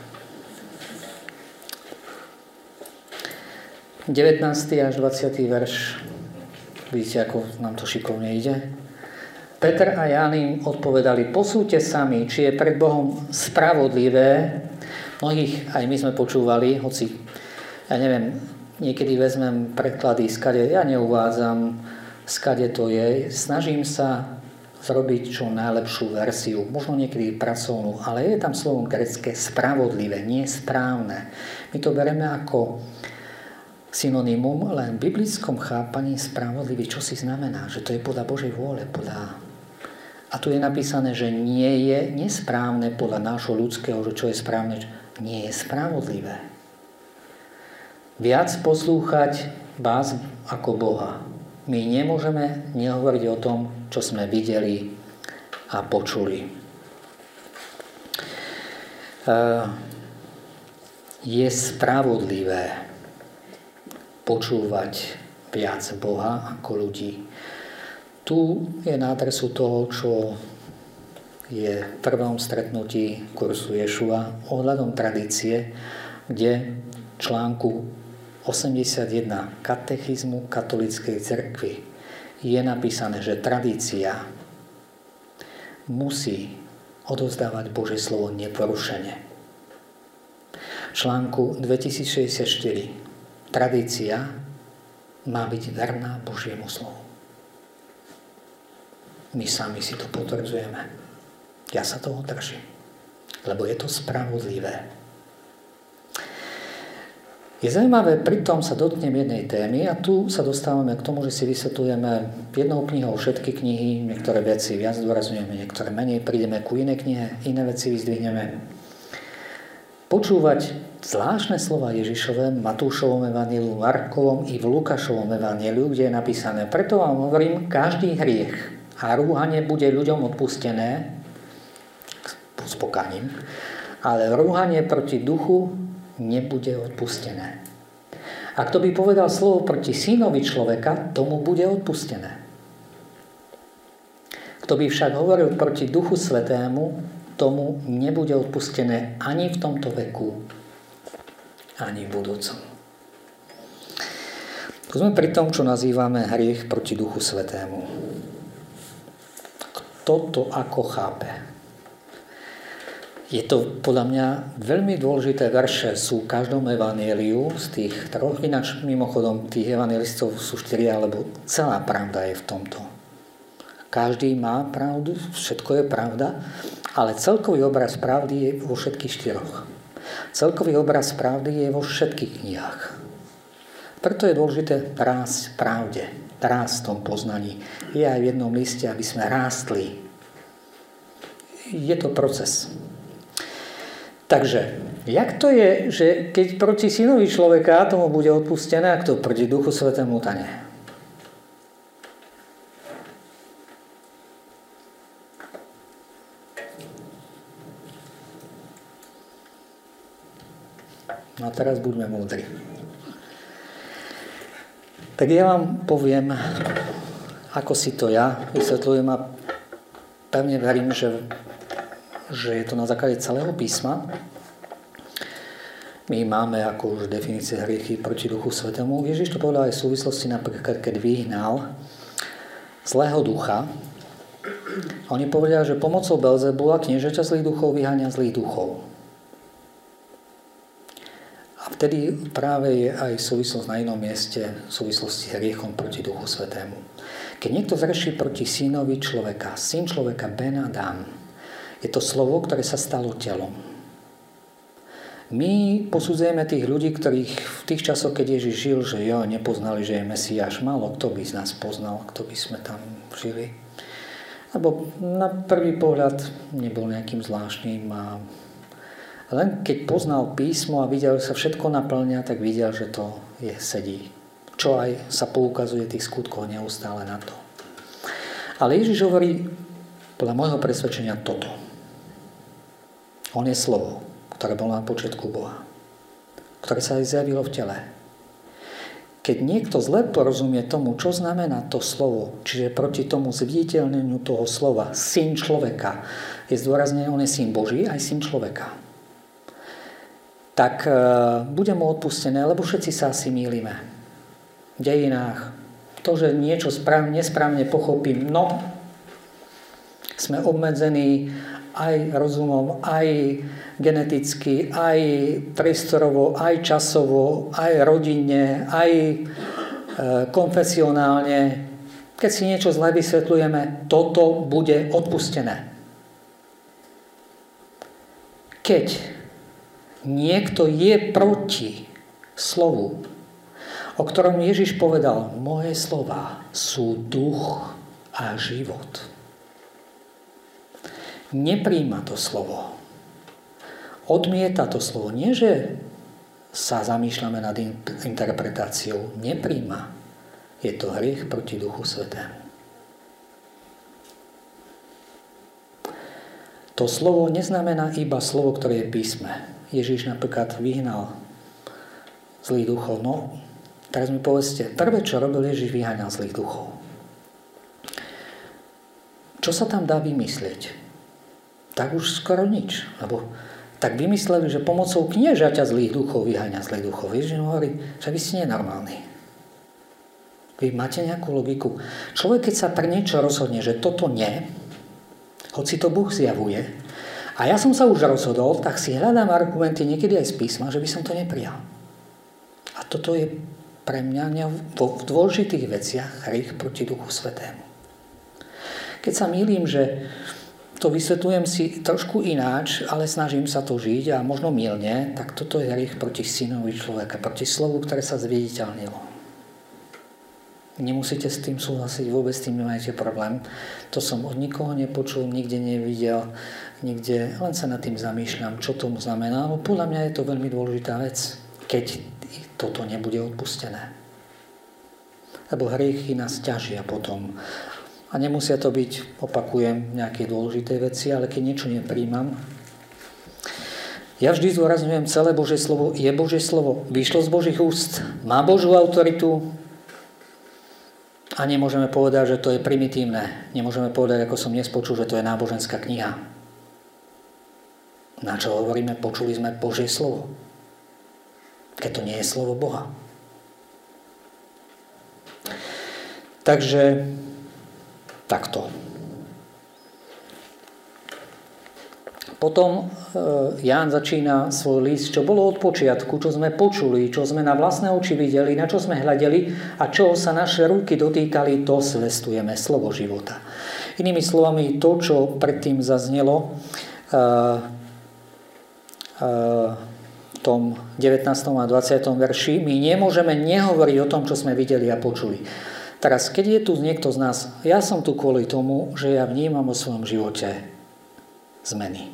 devätnásty až dvadsiaty verš. Vidíte, ako nám to šikovne ide. Peter a Ján im odpovedali, posúďte sami, či je pred Bohom spravodlivé. Mnohých aj my sme počúvali, hoci, ja neviem, niekedy vezmem preklady, skade, ja neuvádzam, skade to je. Snažím sa zrobiť čo najlepšiu verziu, možno niekedy pracovnú, ale je tam slovo grécke spravodlivé, nie správne. My to bereme ako synonymum, len v biblickom chápaní spravodlivý, čo si znamená, že to je podľa Božej vôle. Podľa... A tu je napísané, že nie je nesprávne podľa nášho ľudského, že čo je správne, nie je spravodlivé. Viac poslúchať vás ako Boha. My nemôžeme nehovoriť o tom, čo sme videli a počuli. Je spravodlivé počúvať viac Boha ako ľudí. Tu je na adresu toho, čo je v prvom stretnutí kurzu Ješua ohľadom tradície, kde v článku osemdesiatjeden katechizmu katolíckej cirkvi je napísané, že tradícia musí odovzdávať Božie slovo neporušene. V článku dvetisícšesťdesiatštyri tradícia má byť verná Božiemu slovu. My sami si to potvrdzujeme. Ja sa toho držím, lebo je to spravodlivé. Je zaujímavé, pritom sa dotknem jednej témy a tu sa dostávame k tomu, že si vysvetľujeme jednou knihou všetky knihy, niektoré veci viac zdôrazňujeme, niektoré menej, prídeme ku inej knihe, iné veci vyzdvihneme. Počúvať zvláštne slova Ježišove v Matúšovom evanjeliu, Markovom i v Lukášovom evanjeliu, kde je napísané, preto vám hovorím, každý hriech a rúhanie bude ľuďom odpustené s pokáním, ale rúhanie proti duchu nebude odpustené. A kto by povedal slovo proti synovi človeka, tomu bude odpustené. Kto by však hovoril proti Duchu Svätému, tomu nebude odpustené ani v tomto veku, ani v budúcom. Tu sme pri tom, čo nazývame hriech proti Duchu Svätému. Kto to ako chápe? Je to podľa mňa veľmi dôležité verše, sú v každom evanjeliu z tých troch, ináč mimochodom tých evanjelistov sú štyri, alebo celá pravda je v tomto. Každý má pravdu, všetko je pravda, ale celkový obraz pravdy je vo všetkých štyroch. Celkový obraz pravdy je vo všetkých knihách. Preto je dôležité rásť v pravde, rásť v tom poznaní. Je aj v jednom liste, aby sme rástli. Je to proces. Takže, jak to je, že keď proti synovi človeka tomu bude odpustené, a kto proti Duchu Svätému to nie? No a teraz buďme múdri. Tak ja vám poviem, ako si to ja vysvetľujem a pevne verím, že, že je to na základe celého písma. My máme ako už definície hriechy proti Duchu Svätému. Ježiš to povedal aj v súvislosti napríklad, keď vyhnal zlého ducha. Oni povedali, že pomocou Belzebula, kniežaťa zlých duchov, vyháňa zlých duchov. A vtedy práve je aj súvislosť na inom mieste v súvislosti s hriechom proti Duchu Svätému. Keď niekto zreší proti synovi človeka, syn človeka Ben Adam, je to slovo, ktoré sa stalo telom. My posudzujeme tých ľudí, ktorých v tých časoch, keď Ježiš žil, že jo, nepoznali, že je Mesiáš. Málo kto by z nás poznal, kto by sme tam žili. Lebo na prvý pohľad nebol nejakým zvláštnym. A len keď poznal písmo a videl, že sa všetko naplňa, tak videl, že to je sedí. Čo aj sa poukazuje tých skutkov neustále na to. Ale Ježiš hovorí podľa môjho presvedčenia toto. On je slovo, ktoré bolo na počiatku Boha, ktoré sa aj zjavilo v tele. Keď niekto zle porozumie tomu, čo znamená to slovo, čiže proti tomu zviditeľneniu toho slova, syn človeka, je zdôraznené, on je syn Boží, aj syn človeka, tak e, bude mu odpustené, lebo všetci sa asi mýlime. V dejinách. To, že niečo správne, nesprávne pochopím, no, sme obmedzení aj rozumom, aj geneticky, aj priestorovo, aj časovo, aj rodinne, aj e, konfesionálne. Keď si niečo zle vysvetľujeme, toto bude odpustené. Keď niekto je proti slovu, o ktorom Ježiš povedal, moje slová sú duch a život, nepríjma to slovo, odmieta to slovo. Nie, že sa zamýšľame nad interpretáciou. Nepríjma. Je to hriech proti Duchu Svätému. To slovo neznamená iba slovo, ktoré je v písme. Ježiš napríklad vyhnal zlých duchov. No, teraz mi povedzte, prvé, čo robil Ježiš, vyháňal zlých duchov. Čo sa tam dá vymyslieť? Tak už skoro nič. Lebo tak vymysleli, že pomocou kniežaťa zlých duchov vyháňa zlých duchov. Ježiš hovorí, že vy ste nenormálni. Vy máte nejakú logiku. Človek, keď sa pre niečo rozhodne, že toto nie, hoci to Boh zjavuje, a ja som sa už rozhodol, tak si hľadám argumenty niekedy aj z písma, že by som to neprijal. A toto je pre mňa vo dôležitých veciach hriech proti Duchu Svätému. Keď sa mýlim, že to vysvetľujem si trošku ináč, ale snažím sa to žiť a možno mylne, tak toto je hriech proti synovi človeka, proti slovu, ktoré sa zviditeľnilo. Nemusíte s tým súhlasiť, vôbec s tým nemáte problém. To som od nikoho nepočul, nikde nevidel, nikde, len sa nad tým zamýšľam, čo to znamená. No podľa mňa je to veľmi dôležitá vec, keď toto nebude odpustené. Lebo hriechy nás ťažia potom. A nemusia to byť, opakujem, nejaké dôležité veci, ale keď niečo nepríjmam. Ja vždy zdôrazňujem, celé Božie slovo je Božie slovo. Vyšlo z Božích úst, má Božiu autoritu a nemôžeme povedať, že to je primitívne. Nemôžeme povedať, ako som dnes počul, že to je náboženská kniha. Na čo hovoríme? Počuli sme Božie slovo. Keď to nie je slovo Boha. Takže takto. Potom Ján začína svoj list, čo bolo od počiatku, čo sme počuli, čo sme na vlastné oči videli, na čo sme hľadeli a čo sa naše ruky dotýkali, to zvestujeme, slovo života. Inými slovami, to, čo predtým zaznelo v tom devätnástom a dvadsiatom verši, my nemôžeme nehovoriť o tom, čo sme videli a počuli. Teraz, keď je tu niekto z nás, ja som tu kvôli tomu, že ja vnímam vo svojom živote zmeny.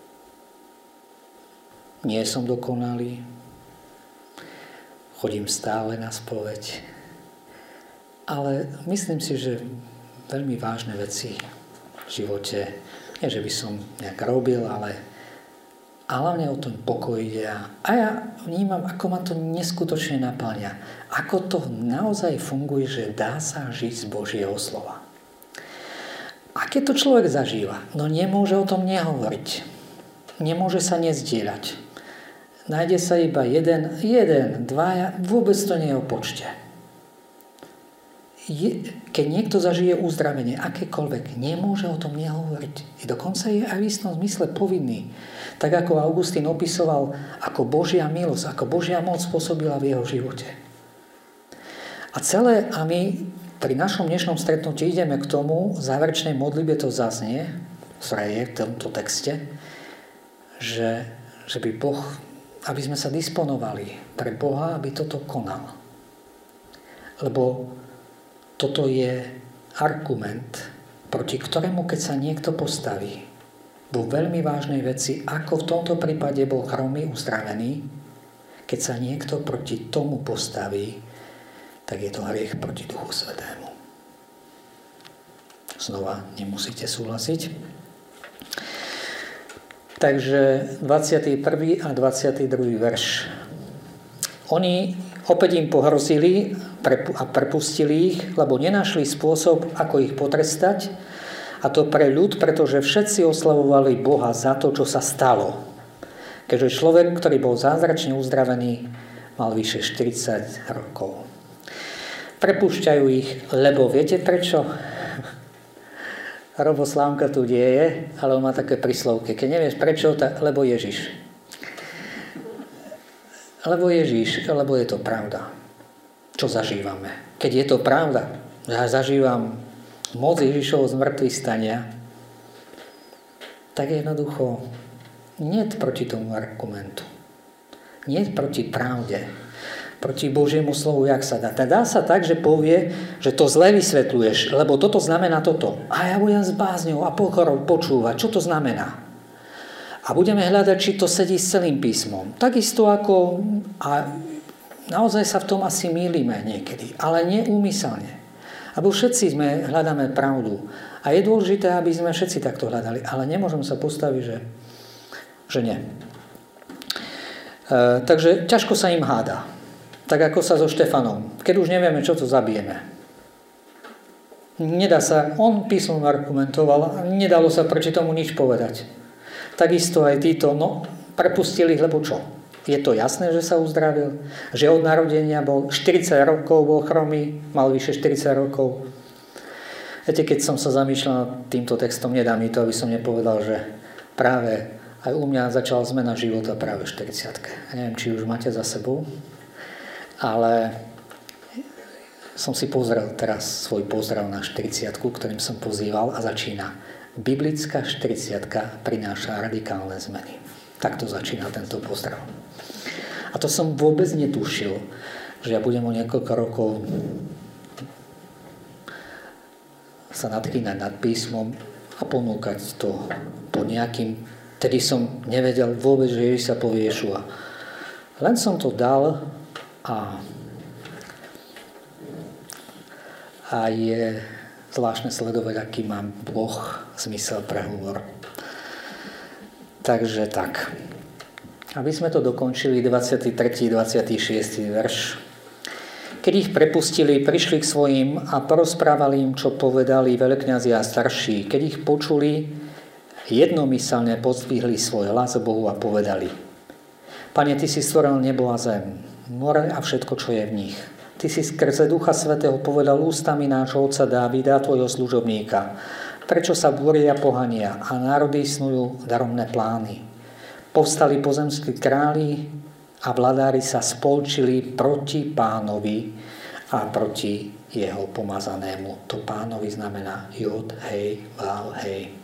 Nie som dokonalý, chodím stále na spoveď, ale myslím si, že veľmi vážne veci v živote, nie že by som nejak robil, ale a hlavne o tom pokoj ide. A ja vnímam, ako ma to neskutočne napĺňa. Ako to naozaj funguje, že dá sa žiť z Božieho slova. A keď to človek zažíva, no nemôže o tom nehovoriť. Nemôže sa nezdieľať. Nájde sa iba jeden, jeden, dvaja, vôbec to nie je o počte. Je, keď niekto zažije uzdravenie, akékoľvek, nemôže o tom nehovoriť. I dokonca je aj v istom zmysle povinný. Tak ako Augustín opisoval, ako Božia milosť, ako Božia moc spôsobila v jeho živote. A celé, a my pri našom dnešnom stretnutí ideme k tomu, záverečnej modlitbe to zaznie, zraje v tomto texte, že, že by Boh, aby sme sa disponovali pre Boha, aby toto konal. Lebo toto je argument, proti ktorému, keď sa niekto postaví vo veľmi vážnej veci, ako v tomto prípade bol chromý uzdravený, keď sa niekto proti tomu postaví, tak je to hriech proti Duchu Svätému. Znova nemusíte súhlasiť. Takže dvadsiaty prvý a dvadsiaty druhý verš. Oni opäť im pohrozili a prepustili ich, lebo nenašli spôsob, ako ich potrestať, a to pre ľud, pretože všetci oslavovali Boha za to, čo sa stalo. Keďže človek, ktorý bol zázračne uzdravený, mal vyše štyridsať rokov. Prepúšťajú ich, lebo viete prečo? Robo Slávka tu deje, ale on má také príslovky. Keď nevieš prečo, tak lebo Ježiš. Lebo Ježiš, lebo je to pravda. Čo zažívame? Keď je to pravda, ja zažívam moc Ježišovho zmrtvých stania, tak jednoducho nie proti tomu argumentu. Nie proti pravde. Proti Božiemu slovu, jak sa dá. Dá sa tak, že povie, že to zle vysvetľuješ, lebo toto znamená toto. A ja budem s bázňou a pokorou počúvať, čo to znamená. A budeme hľadať, či to sedí s celým písmom. Takisto ako, a naozaj sa v tom asi mýlime niekedy, ale neúmyselne. Lebo všetci sme hľadáme pravdu. A je dôležité, aby sme všetci takto hľadali. Ale nemôžem sa postaviť, že, že nie. E, takže ťažko sa im háda. Tak ako sa so Štefanom. Keď už nevieme, čo to zabijeme. Nedá sa, on písmom argumentoval a nedalo sa proti tomu nič povedať. Takisto aj títo, no, prepustili ich, lebo čo? Je to jasné, že sa uzdravil? Že od narodenia bol štyridsať rokov, bol chromý, mal vyše štyridsať rokov. Viete, keď som sa zamýšľal nad týmto textom, nedá mi to, aby som nepovedal, že práve aj u mňa začala zmena života práve v štyridsiatke. Ja neviem, či už máte za sebou, ale som si pozrel teraz svoj pozdrav na štyridsiatku, ktorým som pozýval a začína. Biblická štyridsiatka prináša radikálne zmeny. Takto začína tento pozdrav. A to som vôbec netušil, že ja budem o niekoľko rokov sa nadchýnať nad písmom a ponúkať to po nejakým, tedy som nevedel vôbec, že Ježiš sa povie Ješua. Len som to dal a, a je zvláštne sledovať, aký mám Boh zmysel pre humor. Takže tak. Aby sme to dokončili, dvadsiaty tretí dvadsiaty šiesty verš. Keď ich prepustili, prišli k svojim a porozprávali im, čo povedali veľkňazi a starší. Keď ich počuli, jednomyselne pozdvihli svoj hlas Bohu a povedali: Pane, Ty si stvoril nebo a zem, more a všetko, čo je v nich. Ty si skrze Ducha Svätého povedal ústami nášho otca Dávida, tvojho služobníka. Prečo sa búria pohania a národy snujú daromné plány? Povstali pozemskí králi a vladári sa spolčili proti Pánovi a proti jeho pomazanému. To Pánovi znamená Jod, hej, Vál, hej.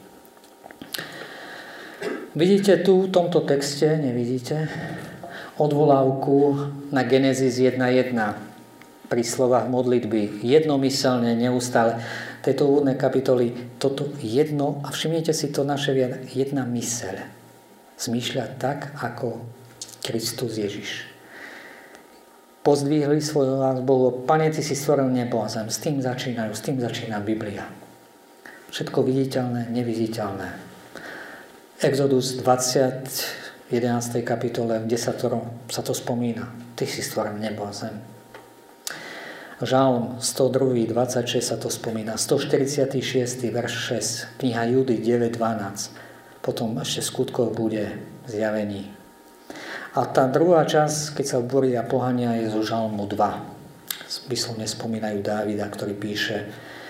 Vidíte tu v tomto texte, nevidíte, odvolávku na Genesis jedna jedna pri slovách modlitby. Jednomyselne, neustále. Tejto úvodnej kapitoly toto jedno, a všimnite si to naše jedna myseľ. Zmýšľať tak, ako Kristus Ježiš. Pozdvihli svoj hlas Bohu: Pane, Ty si stvoril nebo a zem. S tým začínajú, s tým začína Biblia. Všetko viditeľné, neviditeľné. Exodus dvadsať, jedenástej kapitole, v desatoro sa to spomína. Ty si stvoril nebo a zem. Žalm sto dva, dvadsaťšesť sa to spomína, stoštyridsiaty šiesty verš šesť, kniha Judy deväť dvanásť, potom ešte skutkov bude zjavení. A tá druhá časť, keď sa boria pohania, je zo Žalmu dva. Vyslovne spomínajú Dávida, ktorý píše,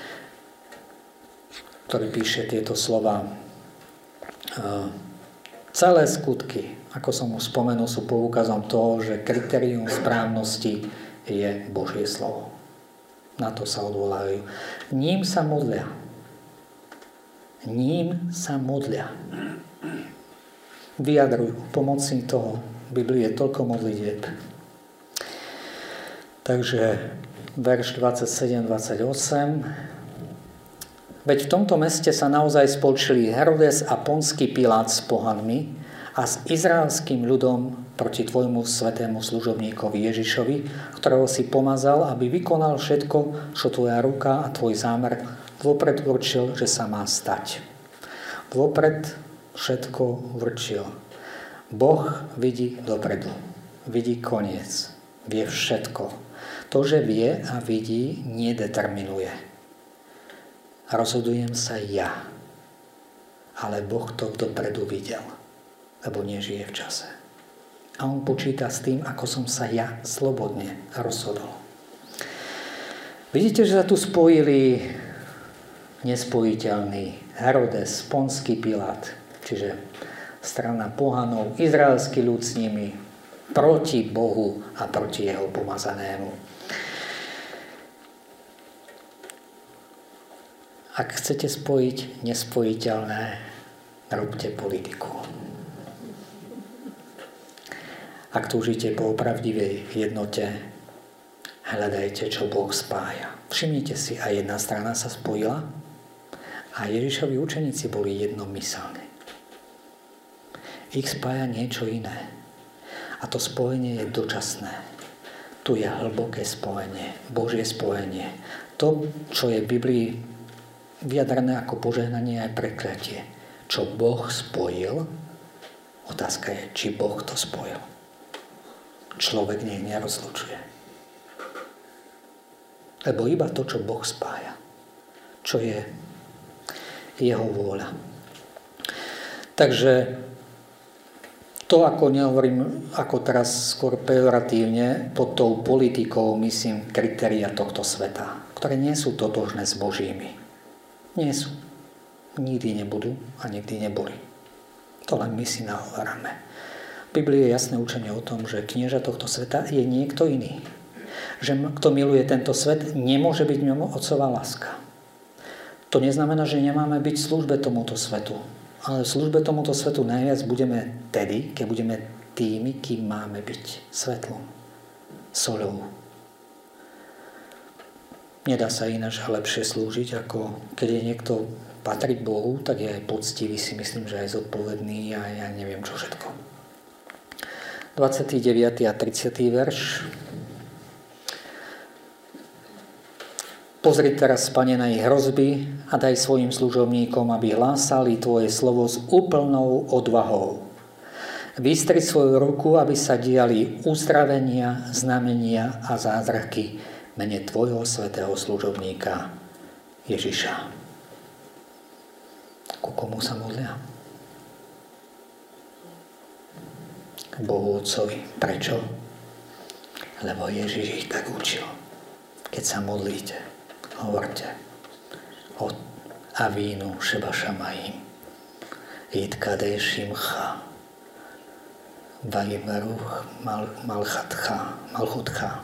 ktorý píše tieto slova. Celé skutky, ako som už spomenul, sú poukazom toho, že kritérium správnosti je Božie slovo. Na to sa odvolávajú. Ním sa modlia. Ním sa modlia. Vyjadrujú pomocný toho. V Biblii je toľko modlitieb. Takže verš dvadsaťsedem dvadsaťosem. Veď v tomto meste sa naozaj spolčili Herodes a Ponský Pilát s pohanmi a s izraelským ľudom proti tvojmu svätému služobníkovi Ježišovi, ktorého si pomazal, aby vykonal všetko, čo tvoja ruka a tvoj zámer vopred určil, že sa má stať. Vopred všetko určil. Boh vidí dopredu, vidí koniec, vie všetko. To, že vie a vidí, nedeterminuje. Rozhodujem sa ja, ale Boh to dopredu videl, lebo nežije v čase. A on počíta s tým, ako som sa ja slobodne rozhodol. Vidíte, že sa tu spojili nespojiteľný Herodes, Ponský Pilát, čiže strana pohanov, izraelský ľud s nimi, proti Bohu a proti jeho pomazanému. Ak chcete spojiť nespojiteľné, robte politiku. Ak túžite po pravdivej jednote, hľadajte, čo Boh spája. Všimnite si, aj jedna strana sa spojila a Ježišovi učeníci boli jednomyselní. Ich spája niečo iné. A to spojenie je dočasné. Tu je hlboké spojenie, Božie spojenie. To, čo je v Biblii vyjadrené ako požehnanie aj prekliatie. Čo Boh spojil, otázka je, či Boh to spojil. Človek nech nerozlučuje. Lebo iba to, čo Boh spája. Čo je jeho vôľa. Takže to, ako nehovorím, ako teraz skôr pejoratívne, pod tou politikou myslím kritéria tohto sveta, ktoré nie sú totožné s Božími. Nie sú. Nikdy nebudú a nikdy neboli. To len my si nahovoráme. V Biblii je jasné učenie o tom, že knieža tohto sveta je niekto iný. Že kto miluje tento svet, nemôže byť mimo otcová láska. To neznamená, že nemáme byť v službe tomuto svetu. Ale v službe tomuto svetu najviac budeme tedy, keď budeme tými, kým máme byť svetlom, soľou. Nedá sa ináč lepšie slúžiť, ako keď je niekto patrí Bohu, tak je aj poctivý, si myslím, že aj zodpovedný a ja neviem čo všetko. dvadsiaty deviaty a tridsiaty verš. Pozri teraz, Pane, na ich hrozby a daj svojim služobníkom, aby hlásali Tvoje slovo s úplnou odvahou. Vystri svoju ruku, aby sa diali uzdravenia, znamenia a zázraky v mene Tvojho svätého služobníka Ježiša. Ku komu sa modlia? K Bohu Otcovi. Prečo? Lebo Ježiš ich tak učil. Keď sa modlíte, hovorte od Avínu Šeba Šamajim Jid Kadeš Imcha Vajimeruch Malchatcha Malchutcha.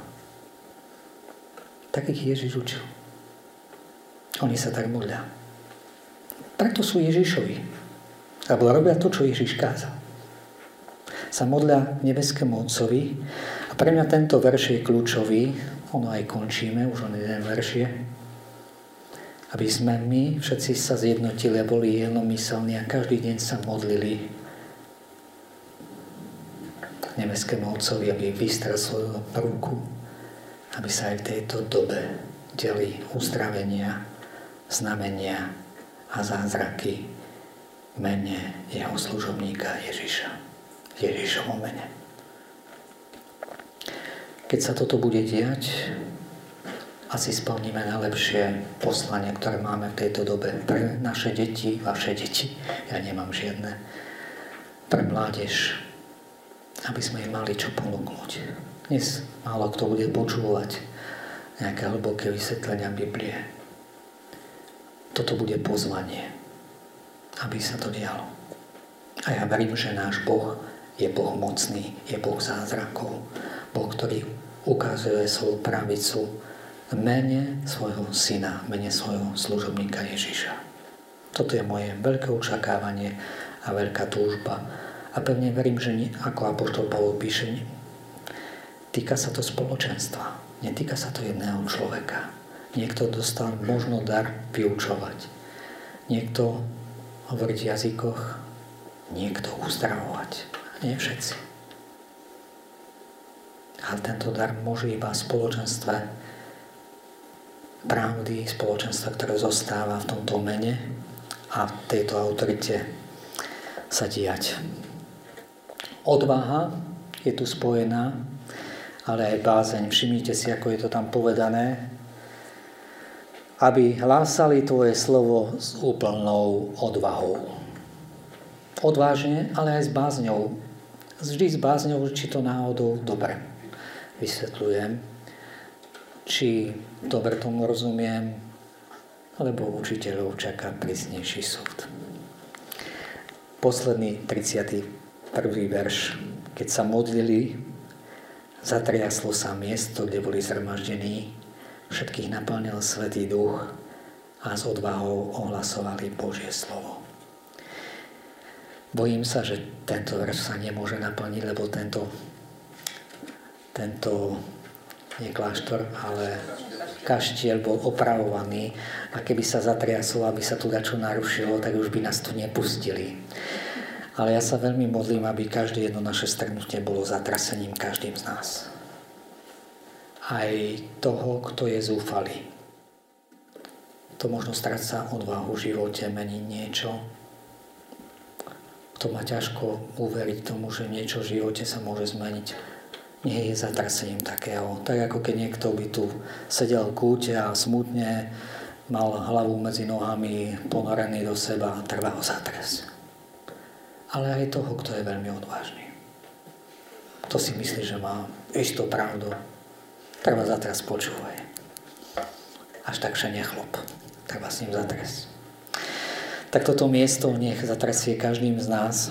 Tak ich Ježiš učil. Oni sa tak modlia. Preto sú Ježišovi. Lebo robia to, čo Ježiš kázal. Sa modlia nebeskému Otcovi. A pre mňa tento verš je kľúčový. Ono aj končíme, už len jeden verš je. Aby sme my všetci sa zjednotili a boli jednomyselní a každý deň sa modlili nebeskému Otcovi, aby vystrel svoju ruku, aby sa aj v tejto dobe diali uzdravenia, znamenia a zázraky v mene jeho služobníka Ježiša. Ježišovom mene. Keď sa toto bude diať, asi splníme najlepšie poslanie, ktoré máme v tejto dobe pre naše deti, vaše deti. Ja nemám žiadne. Pre mládež, aby sme im mali čo ponúknuť. Dnes málo kto bude počúvať nejaké hlboké vysvetlenia Biblie. Toto bude pozvanie, aby sa to dialo. A ja verím, že náš Boh je Boh mocný, je Boh zázrakov, Boh, ktorý ukazuje svoju pravicu v mene svojho syna, v mene svojho služobníka Ježiša. Toto je moje veľké očakávanie a veľká túžba. A pevne verím, že nie, ako apoštol Pavol píše, týka sa to spoločenstva, netýka sa to jedného človeka. Niekto dostal možno dar vyučovať, niekto hovoriť v jazykoch, niekto uzdravovať. Nie všetci. Ale tento dar môže iba v spoločenstve pravdy, spoločenstva, ktoré zostáva v tomto mene a v tejto autorite sa diať. Odvaha je tu spojená, ale aj bázeň. Všimnite si, ako je to tam povedané. Aby hlásali tvoje slovo s úplnou odvahou. Odvážne, ale aj s bázňou. Vždy s bázňou, či to náhodou dobre vysvetľujem, či dobre tomu rozumiem, alebo učiteľov čaká prísnejší súd. Posledný tridsiaty prvý verš. Keď sa modlili, zatriaslo sa miesto, kde boli zhromaždení, všetkých naplnil Svätý Duch a s odvahou ohlasovali Božie slovo. Bojím sa, že tento verš sa nemôže naplniť, lebo tento, tento nie kláštor, ale kaštiel bol opravovaný a keby sa zatriaslo, aby sa tu dačo narušilo, tak už by nás tu nepustili. Ale ja sa veľmi modlím, aby každé jedno naše stretnutie bolo zatrasením každým z nás. Aj toho, kto je zúfalý. To možno stráca odvahu v živote, meniť niečo. To má ťažko uveriť tomu, že niečo v živote sa môže zmeniť. Nie je zatrasením takého. Tak ako keď niekto by tu sedel v kúte a smutne mal hlavu medzi nohami, ponorený do seba, treba ho zatrasť. Ale aj toho, kto je veľmi odvážny. To si myslí, že má istú pravdu. Treba zatrasť, počúvaj. Až tak, že nechlop. Treba s ním zatrasť. Tak toto miesto nech zatrasie každým z nás.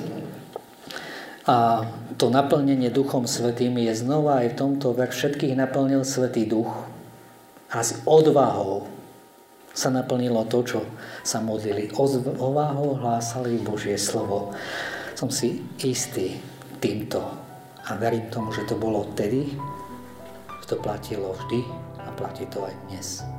A to naplnenie Duchom Svätým je znova aj v tomto ver všetkých naplnil Svätý Duch. A s odvahou sa naplnilo to, čo sa modlili. Odvahou hlásali Božie slovo. Som si istý týmto a verím tomu, že to bolo vtedy, že to platilo vždy a platí to aj dnes.